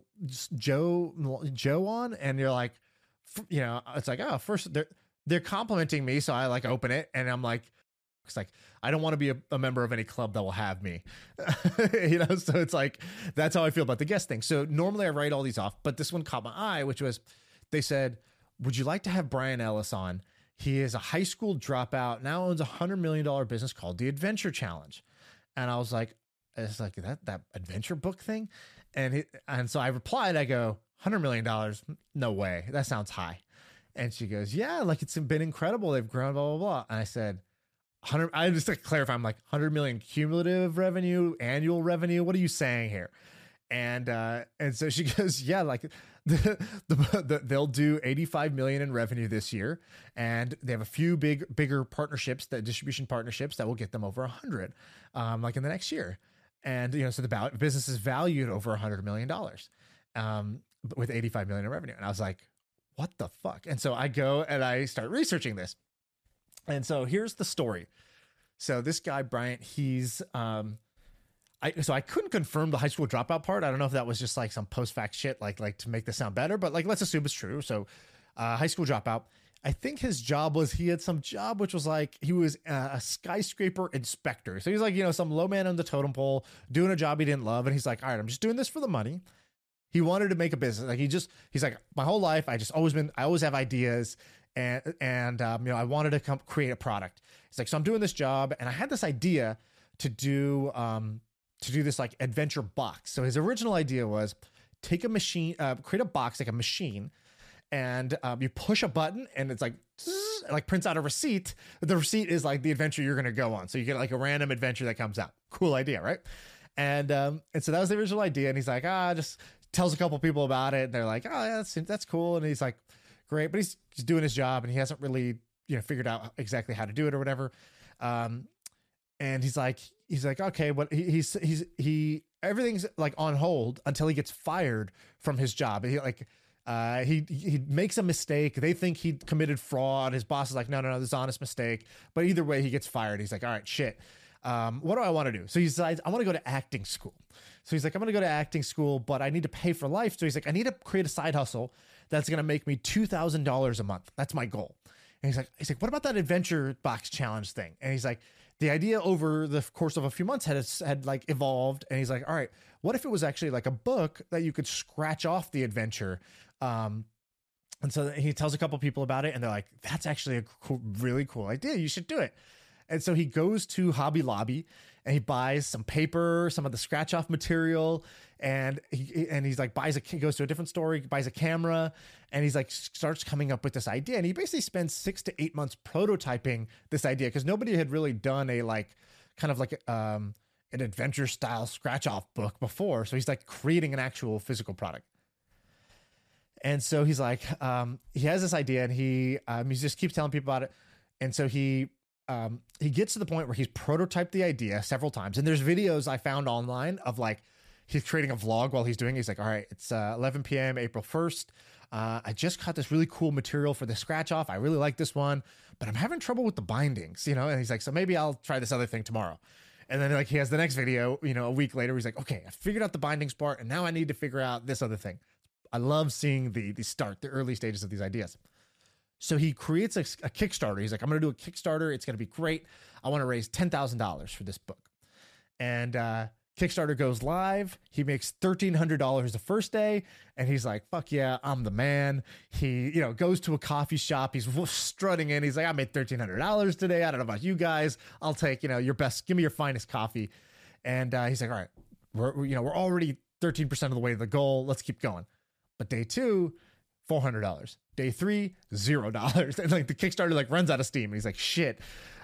Joe, Joe on? And you're like, you know, it's like, oh, first they're, they're complimenting me. So I like open it and I'm like, it's like, I don't want to be a, a member of any club that will have me, you know? So it's like, that's how I feel about the guest thing. So normally I write all these off, but this one caught my eye, which was, they said, would you like to have Brian Ellis on? He is a high school dropout, now owns a hundred million dollar business called the Adventure Challenge. And I was like, it's like that, that adventure book thing. And he, and so I replied, I go, hundred million dollars. No way. That sounds high. And she goes, yeah, like it's been incredible. They've grown, blah, blah, blah. And I said, one hundred, I just to clarify, I'm like one hundred million cumulative revenue, annual revenue. What are you saying here? And, uh, and so she goes, yeah, like the, the, the, they'll do eighty-five million in revenue this year. And they have a few big, bigger partnerships, that distribution partnerships that will get them over a hundred, um, like in the next year. And, you know, so the business is valued over a hundred million dollars, um, with eighty-five million in revenue. And I was like, what the fuck? And so I go and I start researching this. And so here's the story. So this guy, Bryant, he's, um, I, so I couldn't confirm the high school dropout part. I don't know if that was just like some post-fact shit, like, like to make this sound better, but like, let's assume it's true. So, uh, high school dropout. I think his job was, he had some job, which was like, he was a skyscraper inspector. So he's like, you know, some low man on the totem pole doing a job he didn't love. And he's like, all right, I'm just doing this for the money. He wanted to make a business. Like he just, he's like, my whole life, I just always been, I always have ideas. And, and, um, you know, I wanted to come create a product. It's like, so I'm doing this job and I had this idea to do, um, to do this like adventure box. So his original idea was take a machine, uh, create a box, like a machine, and, um, you push a button and it's like, zzz, like prints out a receipt. The receipt is like the adventure you're going to go on. So you get like a random adventure that comes out. Cool idea. Right. And, um, and so that was the original idea. And he's like, ah, just tells a couple people about it. And they're like, oh, yeah, that's, that's cool. And he's like, great, but he's just doing his job and he hasn't really, you know, figured out exactly how to do it or whatever. Um, and he's like, he's like, okay, what he, he's, he's, he, everything's like on hold until he gets fired from his job. He like, uh, he, he makes a mistake. They think he committed fraud. His boss is like, no, no, no, this is an honest mistake. But either way, he gets fired. He's like, all right, shit. Um, what do I want to do? So he decides, I want to go to acting school. So he's like, I'm going to go to acting school, but I need to pay for life. So he's like, I need to create a side hustle that's going to make me two thousand dollars a month. That's my goal. And he's like, he's like, what about that adventure box challenge thing? And he's like, the idea over the course of a few months had, had like evolved. And he's like, all right, what if it was actually like a book that you could scratch off the adventure? Um, and so he tells a couple people about it and they're like, that's actually a cool, really cool idea. You should do it. And so he goes to Hobby Lobby and he buys some paper, some of the scratch off material. And he, and he's like, buys a, he goes to a different store, buys a camera, and he's like, starts coming up with this idea. And he basically spends six to eight months prototyping this idea because nobody had really done a like, kind of like, um, an adventure style scratch off book before. So he's like creating an actual physical product. And so he's like, um, he has this idea and he, um, he just keeps telling people about it. And so he, um, he gets to the point where he's prototyped the idea several times. And there's videos I found online of like, he's creating a vlog while he's doing it. He's like, all right, it's uh, eleven p.m. April first. Uh, I just got this really cool material for the scratch off. I really like this one, but I'm having trouble with the bindings, you know? And he's like, so maybe I'll try this other thing tomorrow. And then like he has the next video, you know, a week later, he's like, okay, I figured out the bindings part and now I need to figure out this other thing. I love seeing the, the start, the early stages of these ideas. So he creates a, a Kickstarter. He's like, I'm going to do a Kickstarter. It's going to be great. I want to raise ten thousand dollars for this book. And, uh, Kickstarter goes live. He makes thirteen hundred dollars the first day. And he's like, fuck yeah, I'm the man. He, you know, goes to a coffee shop. He's strutting in. He's like, I made thirteen hundred dollars today. I don't know about you guys. I'll take, you know, your best, give me your finest coffee. And uh, he's like, all right, we're, you know, we're already thirteen percent of the way to the goal. Let's keep going. But day two, four hundred dollars. Day three, zero dollars. And like the Kickstarter like runs out of steam. And he's like, shit.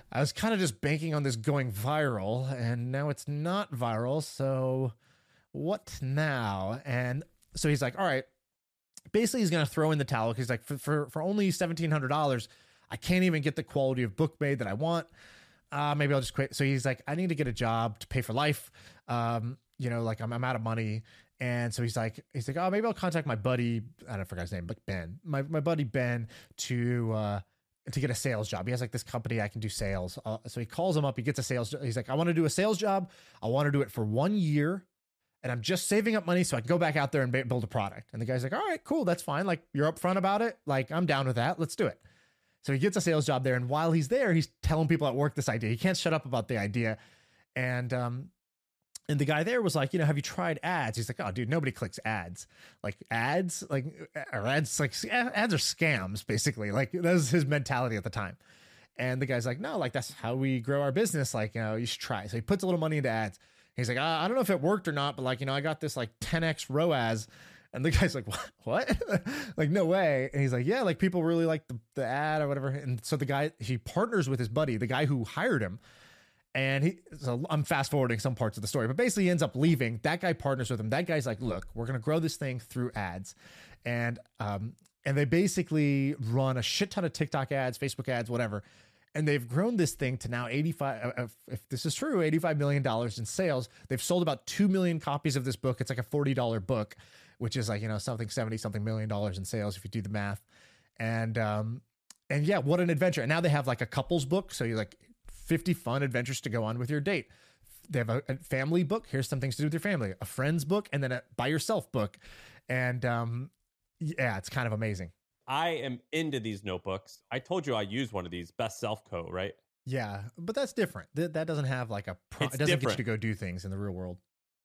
I was kind of just banking on this going viral, and now it's not viral. So what now? And so he's like, all right, basically he's going to throw in the towel. He's like, for, for, for only seventeen hundred dollars, I can't even get the quality of book made that I want. Uh, maybe I'll just quit. So he's like, I need to get a job to pay for life. Um, you know, like I'm, I'm out of money. And so he's like, he's like, oh, maybe I'll contact my buddy. I don't forget his name, but Ben, my, my buddy, Ben, to, uh, to get a sales job. He has like this company I can do sales. Uh, so he calls him up. He gets a sales. He's like, I want to do a sales job. I want to do it for one year. And I'm just saving up money so I can go back out there and ba- build a product. And the guy's like, all right, cool. That's fine. Like, you're upfront about it. Like, I'm down with that. Let's do it. So he gets a sales job there. And while he's there, he's telling people at work this idea. He can't shut up about the idea. And, um, and the guy there was like, you know, have you tried ads? He's like, oh, dude, nobody clicks ads. Like ads, like, or ads, like ads are scams, basically. Like that was his mentality at the time. And the guy's like, no, like that's how we grow our business. Like, you know, you should try. So he puts a little money into ads. He's like, uh, I don't know if it worked or not, but like, you know, I got this like ten X R O A S. And the guy's like, what? What? Like, no way. And he's like, yeah, like people really like the, the ad or whatever. And so the guy, he partners with his buddy, the guy who hired him. And he, so I'm fast forwarding some parts of the story, but basically he ends up leaving. That guy partners with him. That guy's like, look, we're going to grow this thing through ads. And, um, and they basically run a shit ton of TikTok ads, Facebook ads, whatever. And they've grown this thing to now eighty-five, if, if this is true, eighty-five million dollars in sales. They've sold about two million copies of this book. It's like a forty dollars book, which is like, you know, something seventy something million dollars in sales if you do the math. And, um, and yeah, what an adventure. And now they have like a couples book. So you're like, fifty fun adventures to go on with your date. They have a, a family book. Here's some things to do with your family, a friend's book, and then a by yourself book. And um, yeah, it's kind of amazing. I am into these notebooks. I told you I use one of these, Best Self Co, right? Yeah, but that's different. That, that doesn't have like a, pro- it doesn't different. get you to go do things in the real world.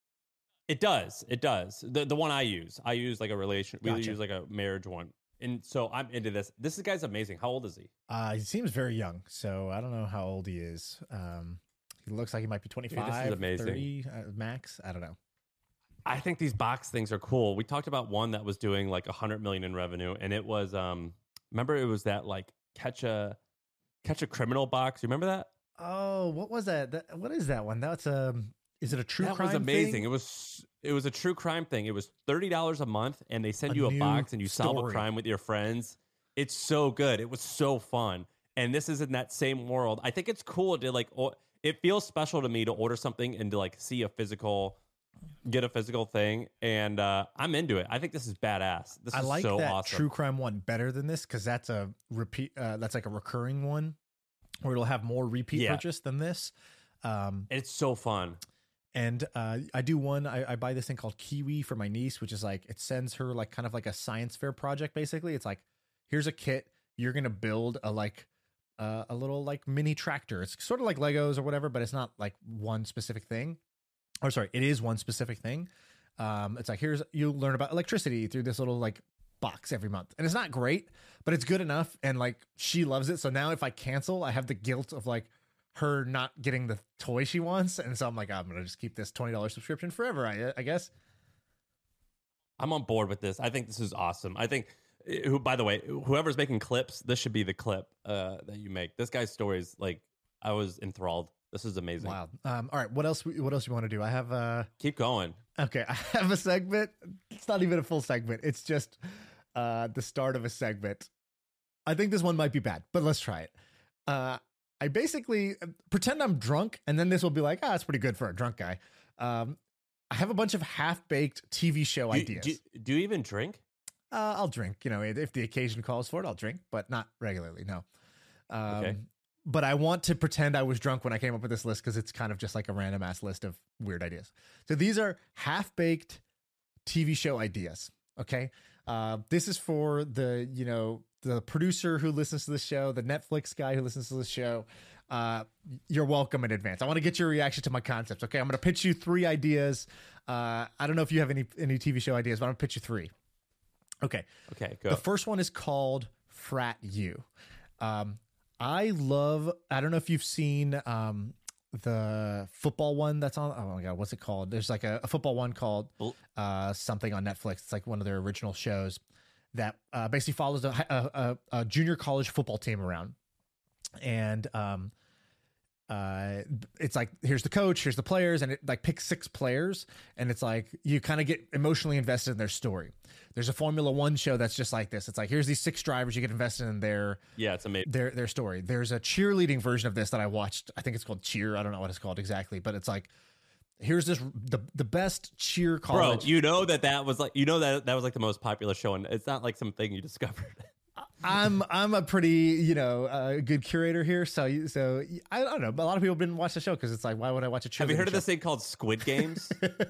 It does. It does. The the one I use, I use like a relation. We Gotcha. use like a marriage one. And so I'm into this. This guy's amazing. How old is he? Uh, he seems very young. So I don't know how old he is. Um, he looks like he might be twenty-five, Dude, this is amazing. thirty uh, max. I don't know. I think these box things are cool. We talked about one that was doing like a hundred million in revenue, and it was um. Remember, it was that like catch a catch a criminal box. You remember that? Oh, what was that? that what is that one? That's um. Is it a true that crime? That was amazing. Thing? It was it was a true crime thing. It was thirty dollars a month, and they send a you a box, and you story. solve a crime with your friends. It's so good. It was so fun. And this is in that same world. I think it's cool to like. Or, it feels special to me to order something and to like see a physical, get a physical thing, and uh, I'm into it. I think this is badass. This I is like so that awesome. true crime one better than this because that's a repeat. Uh, that's like a recurring one, where it'll have more repeat Yeah. purchase than this. Um, It's so fun. And uh, I do one, I, I buy this thing called Kiwi for my niece, which is like, it sends her like kind of like a science fair project, basically. It's like, here's a kit. You're going to build a like uh, a little like mini tractor. It's sort of like Legos or whatever, but it's not like one specific thing. Or sorry, it is one specific thing. Um, it's like, here's, you learn about electricity through this little like box every month. And it's not great, but it's good enough. And like, she loves it. So now if I cancel, I have the guilt of like, her not getting the toy she wants, and so I'm like, I'm gonna just keep this twenty dollars subscription forever. I, I guess. I'm on board with this. I think this is awesome. I think, who by the way, whoever's making clips, this should be the clip uh, that you make. This guy's stories, like, I was enthralled. This is amazing. Wow. Um, all right. What else? What else you want to do? I have uh Keep going. Okay, I have a segment. It's not even a full segment. It's just uh the start of a segment. I think this one might be bad, but let's try it. Uh. I basically pretend I'm drunk, and then this will be like, ah, oh, that's pretty good for a drunk guy. Um, I have a bunch of half-baked T V show do, ideas. Do, do you even drink? Uh, I'll drink. You know, if the occasion calls for it, I'll drink, but not regularly, no. Um, okay. But I want to pretend I was drunk when I came up with this list because it's kind of just like a random-ass list of weird ideas. So these are half-baked T V show ideas, okay? Uh, this is for the, you know, the producer who listens to the show, the Netflix guy who listens to the show. Uh, you're welcome in advance. I want to get your reaction to my concepts. Okay. I'm going to pitch you three ideas. Uh, I don't know if you have any, any T V show ideas, but I'm gonna pitch you three. Okay. Okay. Go. The first one is called Frat U. Um, I love, I don't know if you've seen, um, the football one that's on, oh my God, what's it called? There's like a, a football one called, uh, something on Netflix. It's like one of their original shows that uh, basically follows a, a, a junior college football team around. And um, uh, it's like, here's the coach, here's the players, and it like picks six players, and it's like you kind of get emotionally invested in their story. There's a Formula One show that's just like this. It's like, here's these six drivers, you get invested in their yeah, it's amazing. their their story. There's a cheerleading version of this that I watched. I think it's called Cheer. I don't know what it's called exactly, but it's like, here's this the the best cheer college. Bro, you know that that was like you know that that was like the most popular show, and it's not like something you discovered. I'm I'm a pretty you know uh, good curator here, so you, so I don't know. But a lot of people didn't watch the show because it's like, why would I watch a cheerleading Have you heard show? of this thing called Squid Games?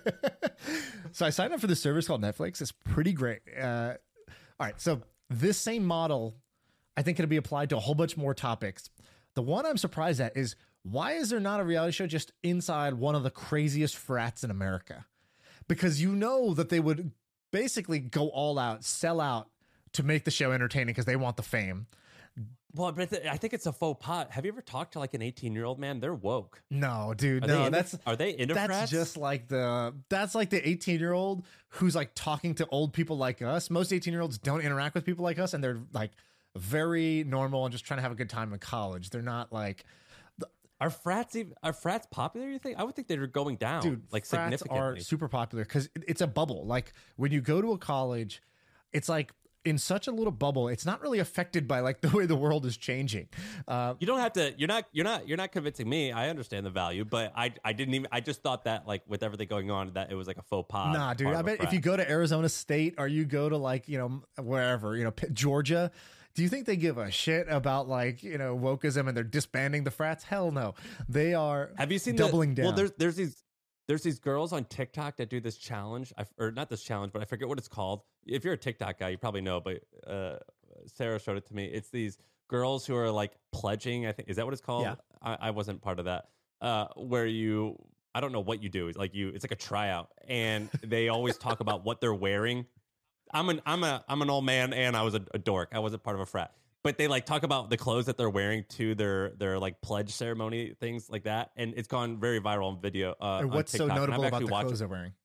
So I signed up for this service called Netflix. It's pretty great. Uh, all right, so this same model, I think, can be applied to a whole bunch more topics. The one I'm surprised at is, why is there not a reality show just inside one of the craziest frats in America? Because you know that they would basically go all out, sell out to make the show entertaining because they want the fame. Well, but th- I think it's a faux pas. Have you ever talked to like an eighteen-year-old man? They're woke. No, dude, Are no. they into, That's are they into that's frats? just like the that's like the eighteen-year-old who's like talking to old people like us. Most eighteen-year-olds don't interact with people like us, and they're like very normal and just trying to have a good time in college. They're not like. Are frats even, are frats popular? You think? I would think they're going down. Dude, like frats significantly. are super popular because it's a bubble. Like when you go to a college, it's like in such a little bubble. It's not really affected by like the way the world is changing. Uh, You don't have to. You're not. You're not. You're not convincing me. I understand the value, but I. I didn't even. I just thought that like with everything going on, that it was like a faux pas. nah, dude. part I of a bet if frat. you go to Arizona State or you go to like you know wherever you know P- Georgia. Do you think they give a shit about like you know wokeism and they're disbanding the frats? Hell no. They are. Have you seen doubling the, down? Well, there's there's these there's these girls on TikTok that do this challenge, I, or not this challenge, but I forget what it's called. If you're a TikTok guy, you probably know, but uh, Sarah showed it to me. It's these girls who are like pledging. I think is that what it's called? Yeah. I, I wasn't part of that. Uh, where you, I don't know what you do. It's like you, it's like a tryout, and they always talk about what they're wearing. I'm an I'm a I'm an old man, and I was a, a dork. I wasn't part of a frat. But they like talk about the clothes that they're wearing to their their like pledge ceremony, things like that, and it's gone very viral on video. Uh, And what's on so TikTok. And notable I've about actually the watched clothes it. they're wearing?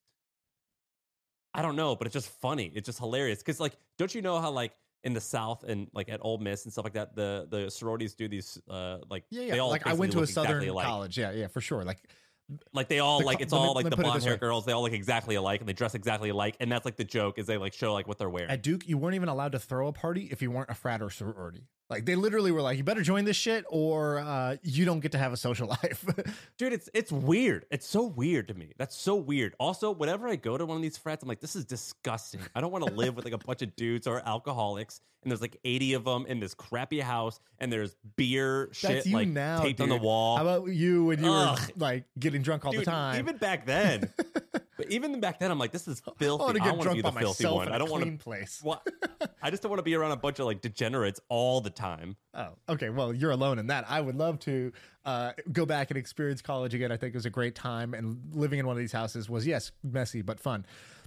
I don't know, but it's just funny. It's just hilarious because like, don't you know how like in the South and like at Ole Miss and stuff like that, the the sororities do these uh like Yeah, yeah. they all Like I went to basically a look exactly southern alike. college. Yeah, yeah, for sure. Like Like they all The like co- it's let me- all like let me the put it blonde this hair way. girls. They all look exactly alike and they dress exactly alike. And that's like the joke is they like show like what they're wearing. at Duke, you weren't even allowed to throw a party if you weren't a frat or sorority. Like they literally were like, you better join this shit or uh, you don't get to have a social life. Dude, it's it's weird. It's so weird to me. That's so weird. Also, whenever I go to one of these frats, I'm like, this is disgusting. I don't want to live with like a bunch of dudes or alcoholics, and there's like eighty of them in this crappy house, and therere's beer shit That's you like now, taped dude. on the wall. How about you when you Ugh. were like getting drunk all Dude, the time? even back then. But even back then, I'm like, this is filthy. I want to I get want to drunk be by the filthy myself one. in I a don't want clean to. place. Well, I just don't want to be around a bunch of like degenerates all the time. Oh, okay. Well, you're alone in that. I would love to uh, go back and experience college again. I think it was a great time, and living in one of these houses was, yes, messy but fun.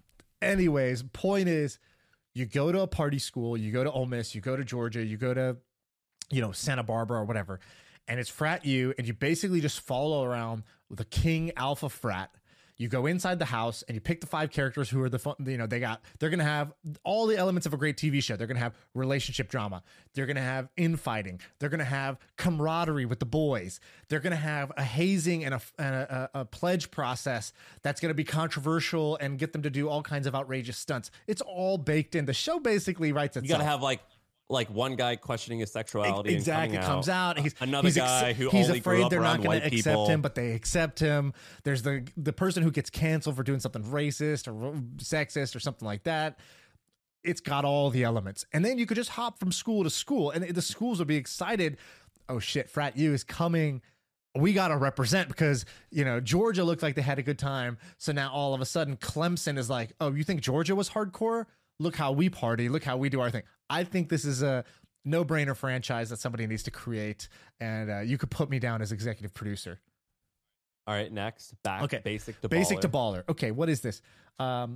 Anyways, point is, you go to a party school, you go to Ole Miss, you go to Georgia, you go to, you know, Santa Barbara or whatever, and it's frat you, and you basically just follow around the king alpha frat. You go inside the house and you pick the five characters who are the fun, you know, they got, they're going to have all the elements of a great T V show. They're going to have relationship drama. They're going to have infighting. They're going to have camaraderie with the boys. They're going to have a hazing and a, and a, a, a pledge process that's going to be controversial and get them to do all kinds of outrageous stunts. It's all baked in. The show basically writes itself. You got to have like like one guy questioning his sexuality. Exactly, and comes out. He's another he's guy ex- who he's only afraid grew up they're around not going white to accept people. him, but they accept him. There's the the person who gets canceled for doing something racist or sexist or something like that. It's got all the elements, and then you could just hop from school to school, and the schools would be excited. Oh shit, Frat U is coming. We got to represent because, you know, Georgia looked like they had a good time. So now all of a sudden Clemson is like, oh, you think Georgia was hardcore? Look how we party. Look how we do our thing. I think this is a no-brainer franchise that somebody needs to create. And uh, you could put me down as executive producer. All right, next. Back. Okay. Basic to Basic baller. to baller. Okay, what is this? Um,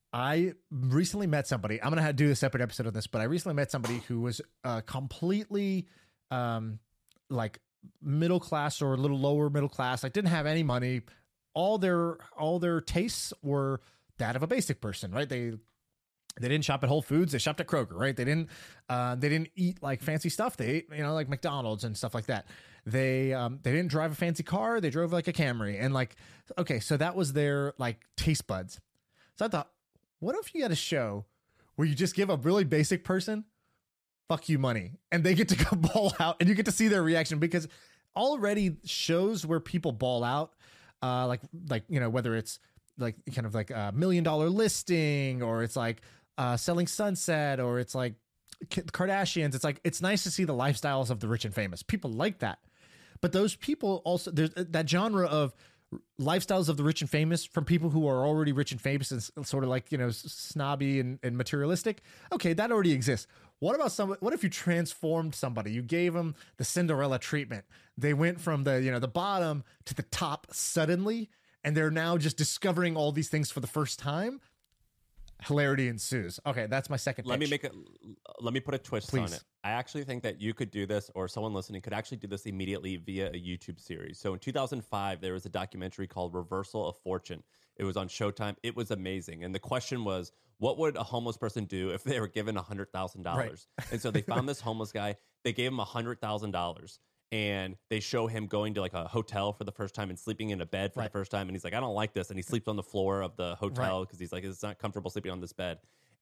I recently met somebody. I'm going to do a separate episode of this, but I recently met somebody who was uh, completely um, like middle class or a little lower middle class. Like didn't have any money. All their all their tastes were that of a basic person, right? They They didn't shop at Whole Foods. They shopped at Kroger, right? They didn't. Uh, they didn't eat like fancy stuff. They ate, you know, like McDonald's and stuff like that. They um, they didn't drive a fancy car. They drove like a Camry. And like, okay, so that was their like taste buds. So I thought, what if you had a show where you just give a really basic person fuck you money, and they get to go ball out, and you get to see their reaction? Because already shows where people ball out, uh, like like you know, whether it's like kind of like a million dollar listing, or it's like Uh, Selling Sunset, or it's like Kardashians. It's like, it's nice to see the lifestyles of the rich and famous. People like that. But those people also, there's that genre of lifestyles of the rich and famous from people who are already rich and famous and sort of like, you know, snobby and, and materialistic. Okay, that already exists. What about some, what if you transformed somebody? You gave them the Cinderella treatment. They went from the, you know, the bottom to the top suddenly, and they're now just discovering all these things for the first time. Hilarity ensues. Okay, that's my second pitch. Let me make it. Let me put a twist Please. on it. I actually think that you could do this, or someone listening could actually do this immediately via a YouTube series. So in two thousand five, there was a documentary called Reversal of Fortune. It was on Showtime. It was amazing. And the question was, what would a homeless person do if they were given one hundred thousand dollars? Right. And so they found this homeless guy. They gave him one hundred thousand dollars. And they show him going to like a hotel for the first time and sleeping in a bed for right. the first time. And he's like, I don't like this. And he sleeps on the floor of the hotel because right. he's like, it's not comfortable sleeping on this bed.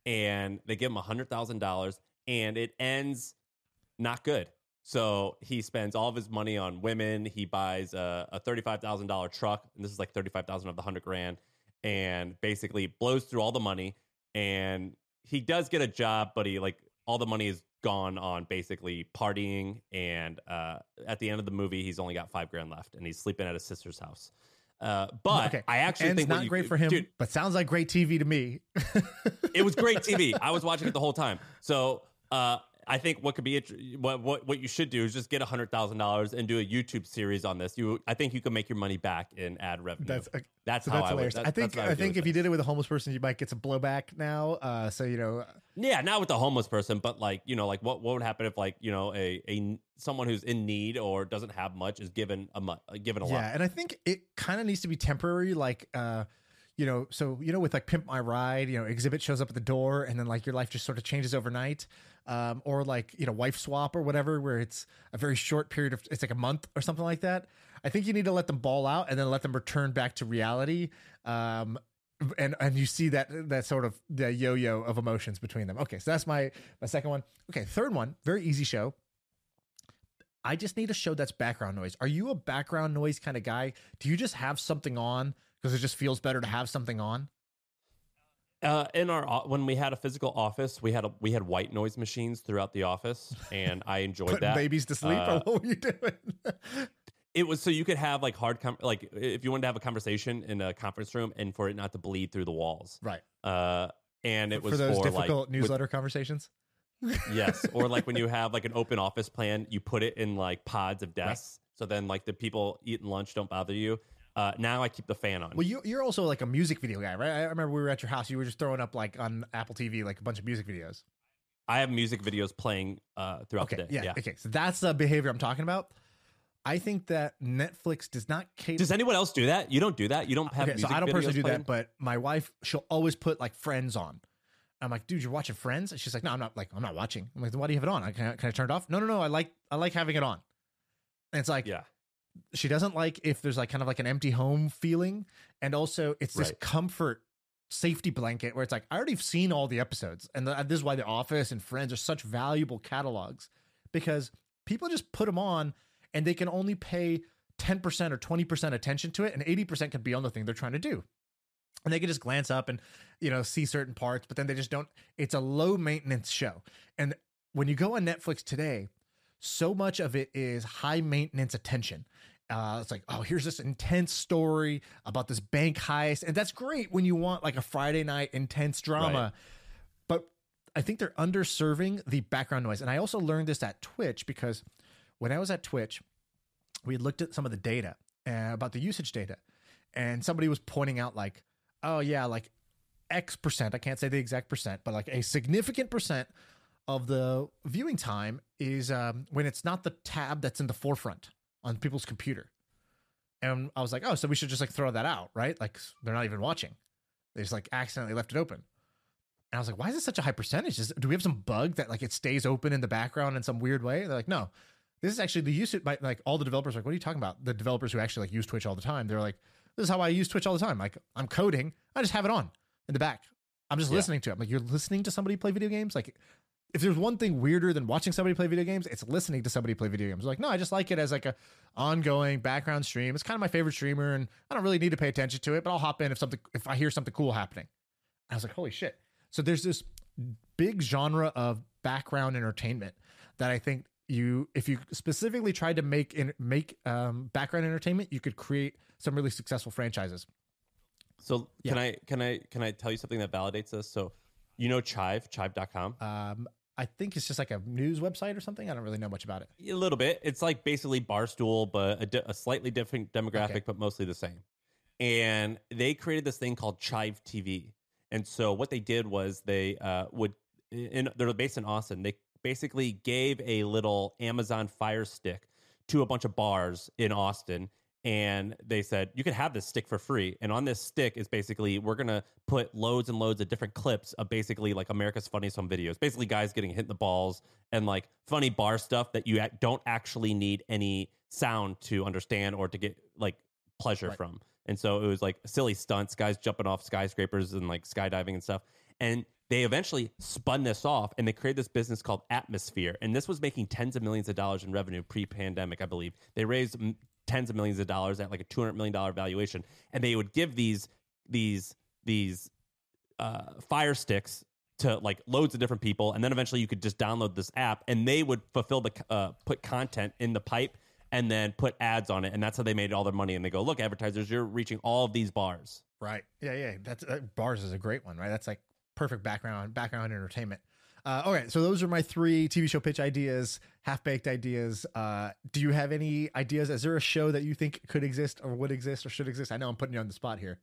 And they give him one hundred thousand dollars, and it ends not good. So he spends all of his money on women. He buys a, a thirty-five thousand dollars truck. And this is like thirty-five thousand dollars of the one hundred grand. And basically blows through all the money. And he does get a job, but he like all the money is gone on basically partying, and uh at the end of the movie he's only got five grand left, and he's sleeping at his sister's house. Uh but okay. I actually Ends think not you, great for him, dude, but sounds like great T V to me. It was great T V. I was watching it the whole time. So uh I think what could be what what what you should do is just get a hundred thousand dollars and do a YouTube series on this. You, I think you can make your money back in ad revenue. That's uh, that's so how that's I hilarious. would. That, I think I, I think if you did it with a homeless person, you might get some blowback now. Uh, so you know, yeah, not with the homeless person, but like you know, like what what would happen if like you know a a someone who's in need or doesn't have much is given a mu- given a yeah, lot. Yeah, and I think it kind of needs to be temporary, like. uh You know, so, you know, with like Pimp My Ride, you know, Exhibit shows up at the door, and then like your life just sort of changes overnight. Um, or like, you know, Wife Swap or whatever, where it's a very short period of, it's like a month or something like that. I think you need to let them ball out and then let them return back to reality. Um, and, and you see that, that sort of the yo-yo of emotions between them. Okay. So that's my, my second one. Okay. Third one, very easy show. I just need a show that's background noise. Are you a background noise kind of guy? Do you just have something on because it just feels better to have something on? Uh, in our when we had a physical office, we had a, we had white noise machines throughout the office, and I enjoyed Putting that. Babies to sleep, uh, or what were you doing? It was so you could have like hard com- like if you wanted to have a conversation in a conference room, and for it not to bleed through the walls, right? Uh, and it was for those for, difficult like, newsletter with, conversations. Yes, or like when you have like an open office plan, you put it in like pods of desks, right. So then like the people eating lunch don't bother you. Uh, now I keep the fan on. Well, you, you're also like a music video guy, right? I remember we were at your house. You were just throwing up like on Apple T V, like a bunch of music videos. I have music videos playing uh, throughout okay, the day. Yeah, yeah. Okay. So that's the behavior I'm talking about. I think that Netflix does not cater. Does anyone else do that? You don't do that? You don't have okay, music so I don't videos personally do playing? that, but my wife, she'll always put like Friends on. I'm like, dude, you're watching Friends? And she's like, no, I'm not. Like, I'm not watching. I'm like, why do you have it on? Can I, can I turn it off? No, no, no. I like, I like having it on. And it's like, yeah. She doesn't like if there's like kind of like an empty home feeling. And also it's this right. comfort safety blanket where it's like, I already have seen all the episodes. And the, this is why The Office and Friends are such valuable catalogs, because people just put them on and they can only pay ten percent or twenty percent attention to it. And eighty percent can be on the thing they're trying to do. And they can just glance up and, you know, see certain parts, but then they just don't, it's a low maintenance show. And when you go on Netflix today, so much of it is high maintenance attention. Uh, it's like, oh, here's this intense story about this bank heist. And that's great when you want like a Friday night intense drama. Right. But I think they're underserving the background noise. And I also learned this at Twitch, because when I was at Twitch, we had looked at some of the data uh, about the usage data. And somebody was pointing out like, oh yeah, like X percent, I can't say the exact percent, but like a significant percent of the viewing time is um, when it's not the tab that's in the forefront on people's computer. And I was like, oh, so we should just like throw that out, right? Like they're not even watching. They just like accidentally left it open. And I was like, why is it such a high percentage? Is, do we have some bug that like it stays open in the background in some weird way? They're like, no, this is actually the use it by like all the developers are like, what are you talking about? The developers who actually like use Twitch all the time. They're like, this is how I use Twitch all the time. Like I'm coding. I just have it on in the back. I'm just yeah. listening to it. I'm like, you're listening to somebody play video games? Like if there's one thing weirder than watching somebody play video games, it's listening to somebody play video games. Like, no, I just like it as like a ongoing background stream. It's kind of my favorite streamer and I don't really need to pay attention to it, but I'll hop in if something, if I hear something cool happening. And I was like, holy shit. So there's this big genre of background entertainment that I think you, if you specifically tried to make in, make um, background entertainment, you could create some really successful franchises. So yeah. can I can I can I tell you something that validates this? So you know Chive, chive dot com? Um, I think it's just like a news website or something. I don't really know much about it. A little bit. It's like basically Barstool, but a, di- a slightly different demographic, okay. but mostly the same. And they created this thing called Chive T V. And so what they did was they uh, would, in, they're based in Austin. They basically gave a little Amazon Fire Stick to a bunch of bars in Austin. And they said, you could have this stick for free. And on this stick is basically, we're going to put loads and loads of different clips of basically like America's Funniest Home Videos. Basically guys getting hit in the balls and like funny bar stuff that you don't actually need any sound to understand or to get like pleasure right. from. And so it was like silly stunts, guys jumping off skyscrapers and like skydiving and stuff. And they eventually spun this off and they created this business called Atmosphere. And this was making tens of millions of dollars in revenue pre-pandemic, I believe. They raised tens of millions of dollars at like a two hundred million dollars valuation. And they would give these, these, these uh, fire sticks to like loads of different people. And then eventually you could just download this app and they would fulfill the, uh, put content in the pipe and then put ads on it. And that's how they made all their money. And they go, look, advertisers, you're reaching all of these bars. Right. Yeah, yeah. That's uh, bars is a great one, right? That's like perfect background, background entertainment. Uh, okay, so those are my three T V show pitch ideas, half-baked ideas. Uh, do you have any ideas? Is there a show that you think could exist or would exist or should exist? I know I'm putting you on the spot here.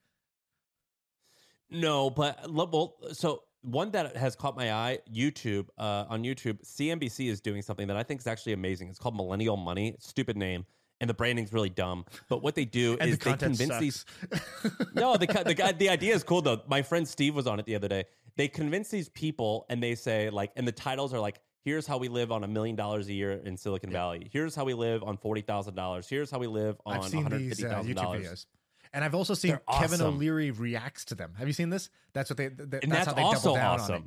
No, but well, so one that has caught my eye, YouTube, uh, on YouTube, C N B C is doing something that I think is actually amazing. It's called Millennial Money. Stupid name. And the branding's really dumb. But what they do is the they convince sucks. these. No, the, the guy, the idea is cool though. My friend Steve was on it the other day. They convince these people and they say like, and the titles are like, here's how we live on a million dollars a year in Silicon yeah. Valley. Here's how we live on forty thousand dollars. Here's how we live on one hundred fifty thousand dollars. Uh, videos. And I've also seen They're Kevin awesome. O'Leary reacts to them. Have you seen this? That's what they, th- and that's, that's how they also double down awesome. on it.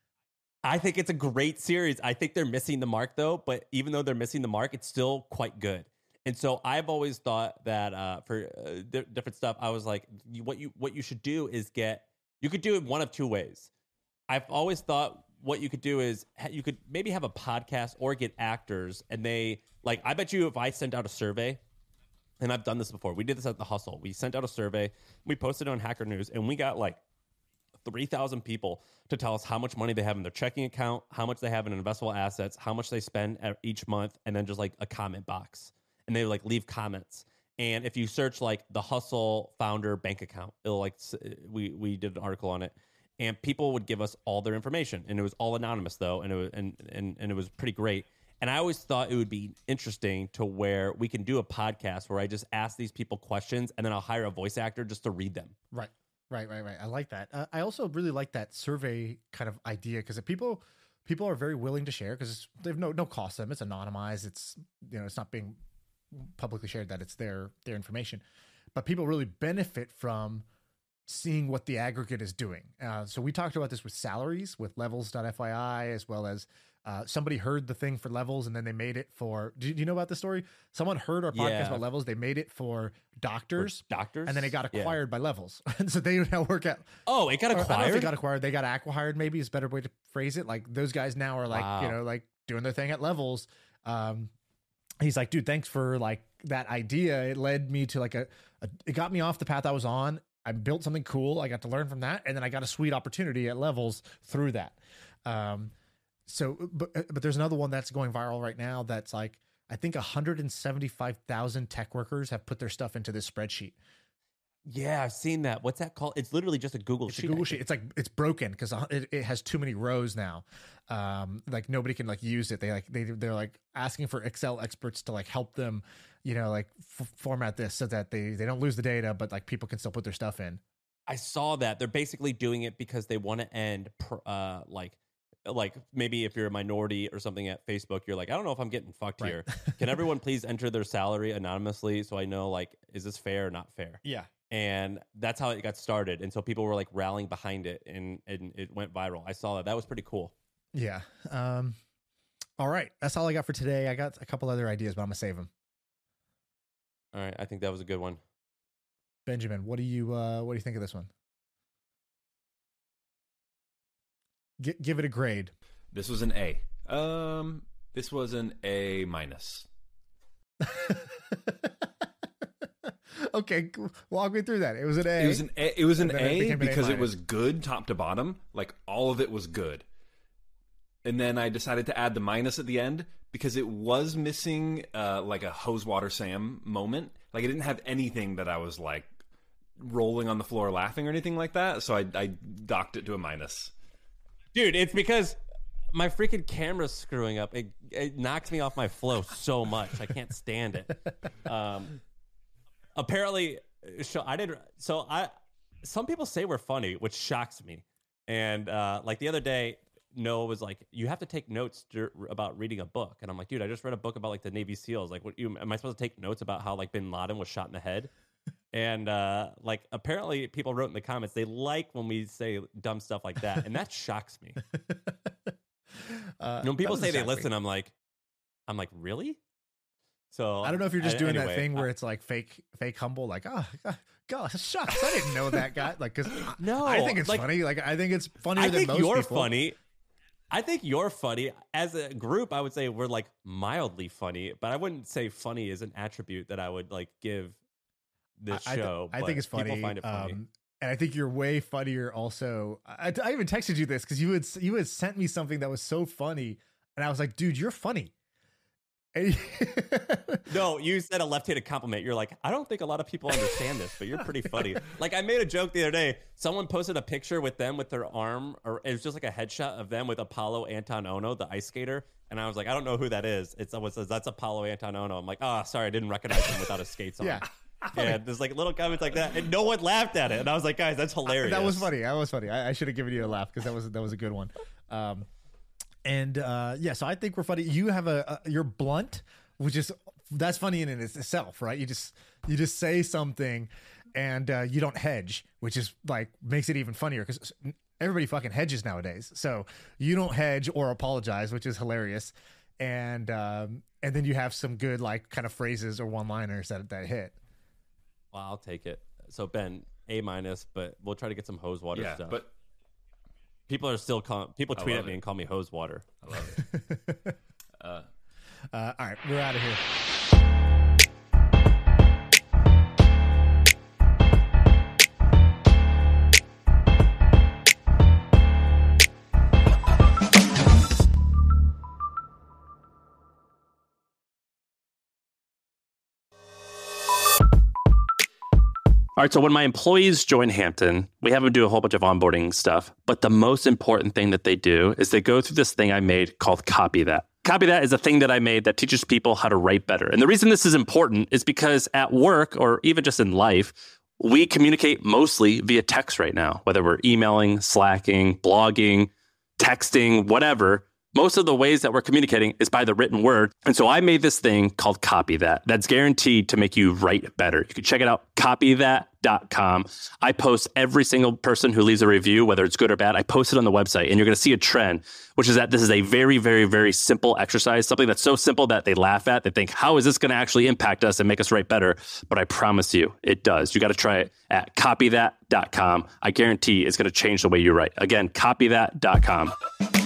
I think it's a great series. I think they're missing the mark though, but even though they're missing the mark, it's still quite good. And so I've always thought that uh, for uh, di- different stuff, I was like, you, what you what you should do is get, you could do it one of two ways. I've always thought what you could do is ha- you could maybe have a podcast or get actors and they, like, I bet you if I sent out a survey, and I've done this before, we did this at The Hustle. We sent out a survey, we posted it on Hacker News, and we got like three thousand people to tell us how much money they have in their checking account, how much they have in investable assets, how much they spend each month, and then just like a comment box. And they like leave comments. And if you search like the Hustle founder bank account, it'll like, we, we did an article on it and people would give us all their information and it was all anonymous though. And it was, and, and, and it was pretty great. And I always thought it would be interesting to where we can do a podcast where I just ask these people questions and then I'll hire a voice actor just to read them. Right. Right, right, right. I like that. Uh, I also really like that survey kind of idea because people, people are very willing to share because they've no, no cost to them. It's anonymized. It's, you know, it's not being publicly shared that it's their their information, but people really benefit from seeing what the aggregate is doing. Uh, so we talked about this with salaries with levels dot F Y I, as well as uh, somebody heard the thing for Levels and then they made it for, do you, do you know about this story? Someone heard our podcast yeah. about Levels. They made it for doctors, for doctors, and then it got acquired yeah. by Levels. And so they now work at, oh, it got acquired. I don't know if it got acquired. They got acquired. Maybe is a better way to phrase it. Like those guys now are like, wow. you know, like doing their thing at Levels. Um, He's like, dude, thanks for like that idea. It led me to like a, a, it got me off the path I was on. I built something cool. I got to learn from that. And then I got a sweet opportunity at Levels through that. Um, so, but, but there's another one that's going viral right now. That's like, I think one hundred seventy-five thousand tech workers have put their stuff into this spreadsheet. Yeah, I've seen that. What's that called? It's literally just a Google it's sheet. A Google sheet. It's like it's broken because it, it has too many rows now. Um, like nobody can like use it. They like they they're like asking for Excel experts to like help them, you know, like f- format this so that they they don't lose the data, but like people can still put their stuff in. I saw that they're basically doing it because they want to end uh, like like maybe if you're a minority or something at Facebook, you're like, I don't know if I'm getting fucked right. here. Can everyone please enter their salary anonymously so I know, like, is this fair or not fair? Yeah. And that's how it got started. And so people were like rallying behind it, and, and it went viral. I saw that. That was pretty cool. Yeah. Um, all right. That's all I got for today. I got a couple other ideas, but I'm going to save them. All right. I think that was a good one. Benjamin, what do you uh, what do you think of this one? G- give it a grade. This was an A. Um, this was an A minus. Okay, walk me through that. It was an A. It was an A, it was an A it because an it was good top to bottom. Like all of it was good. And then I decided to add the minus at the end because it was missing uh, like a hose water Sam moment. Like it didn't have anything that I was like rolling on the floor laughing or anything like that. So I, I docked it to a minus. Dude, it's because my freaking camera's screwing up. It, it knocks me off my flow so much. I can't stand it. Um, apparently, so I did. So I, some people say we're funny, which shocks me. And uh, like the other day, Noah was like, "You have to take notes dur- about reading a book," and I'm like, "Dude, I just read a book about like the Navy SEALs. Like, what you am I supposed to take notes about how like Bin Laden was shot in the head?" And uh, like apparently people wrote in the comments they like when we say dumb stuff like that, and that shocks me. uh, when people say they listen, me. I'm like, I'm like, really? So I don't know if you're just I, doing anyway, that thing where I, it's like fake, fake humble, like, oh, God, shucks, I didn't know that guy. Like, because no, I think it's like, funny. Like, I think it's funnier I than think most you're people. funny. I think you're funny. As a group, I would say we're like mildly funny, but I wouldn't say funny is an attribute that I would like give this I, show. I, th- I think it's funny. People find it funny. Um, and I think you're way funnier also. I, I even texted you this because you had, you had sent me something that was so funny. And I was like, dude, you're funny. No, you said a left-handed compliment. You're like, I don't think a lot of people understand this, but you're pretty funny. Like I made a joke the other day. Someone posted a picture with them with their arm, or it was just like a headshot of them with Apollo Anton Ono, the ice skater. And I was like, I don't know who that is. It's someone says that's Apollo Anton Ono. I'm like, oh, sorry, I didn't recognize him without his skates on. Yeah. And there's like little comments like that, and no one laughed at it. And I was like, guys, that's hilarious. That was funny. That was funny. I, I should have given you a laugh because that was that was a good one. Um, and uh, yeah, so I think we're funny. You have a, a you're blunt, which is that's funny in itself, right? You just you just say something, and uh, you don't hedge, which is like makes it even funnier because everybody fucking hedges nowadays. So you don't hedge or apologize, which is hilarious. And um, and then you have some good like kind of phrases or one-liners that that hit. Well, I'll take it. So Ben, A minus, but we'll try to get some hose water yeah, stuff. But people are still calling. People tweet at me it. and call me hose water. I love it. uh, uh, all right, we're out of here. All right, so when my employees join Hampton, we have them do a whole bunch of onboarding stuff. But the most important thing that they do is they go through this thing I made called Copy That. Copy That is a thing that I made that teaches people how to write better. And the reason this is important is because at work or even just in life, we communicate mostly via text right now, whether we're emailing, slacking, blogging, texting, whatever. Most of the ways that we're communicating is by the written word. And so I made this thing called Copy That. That's guaranteed to make you write better. You can check it out, copy that dot com. I post every single person who leaves a review, whether it's good or bad. I post it on the website, and you're going to see a trend, which is that this is a very, very, very simple exercise, something that's so simple that they laugh at. They think, how is this going to actually impact us and make us write better? But I promise you, it does. You got to try it at copy that dot com. I guarantee it's going to change the way you write. Again, copy that dot com.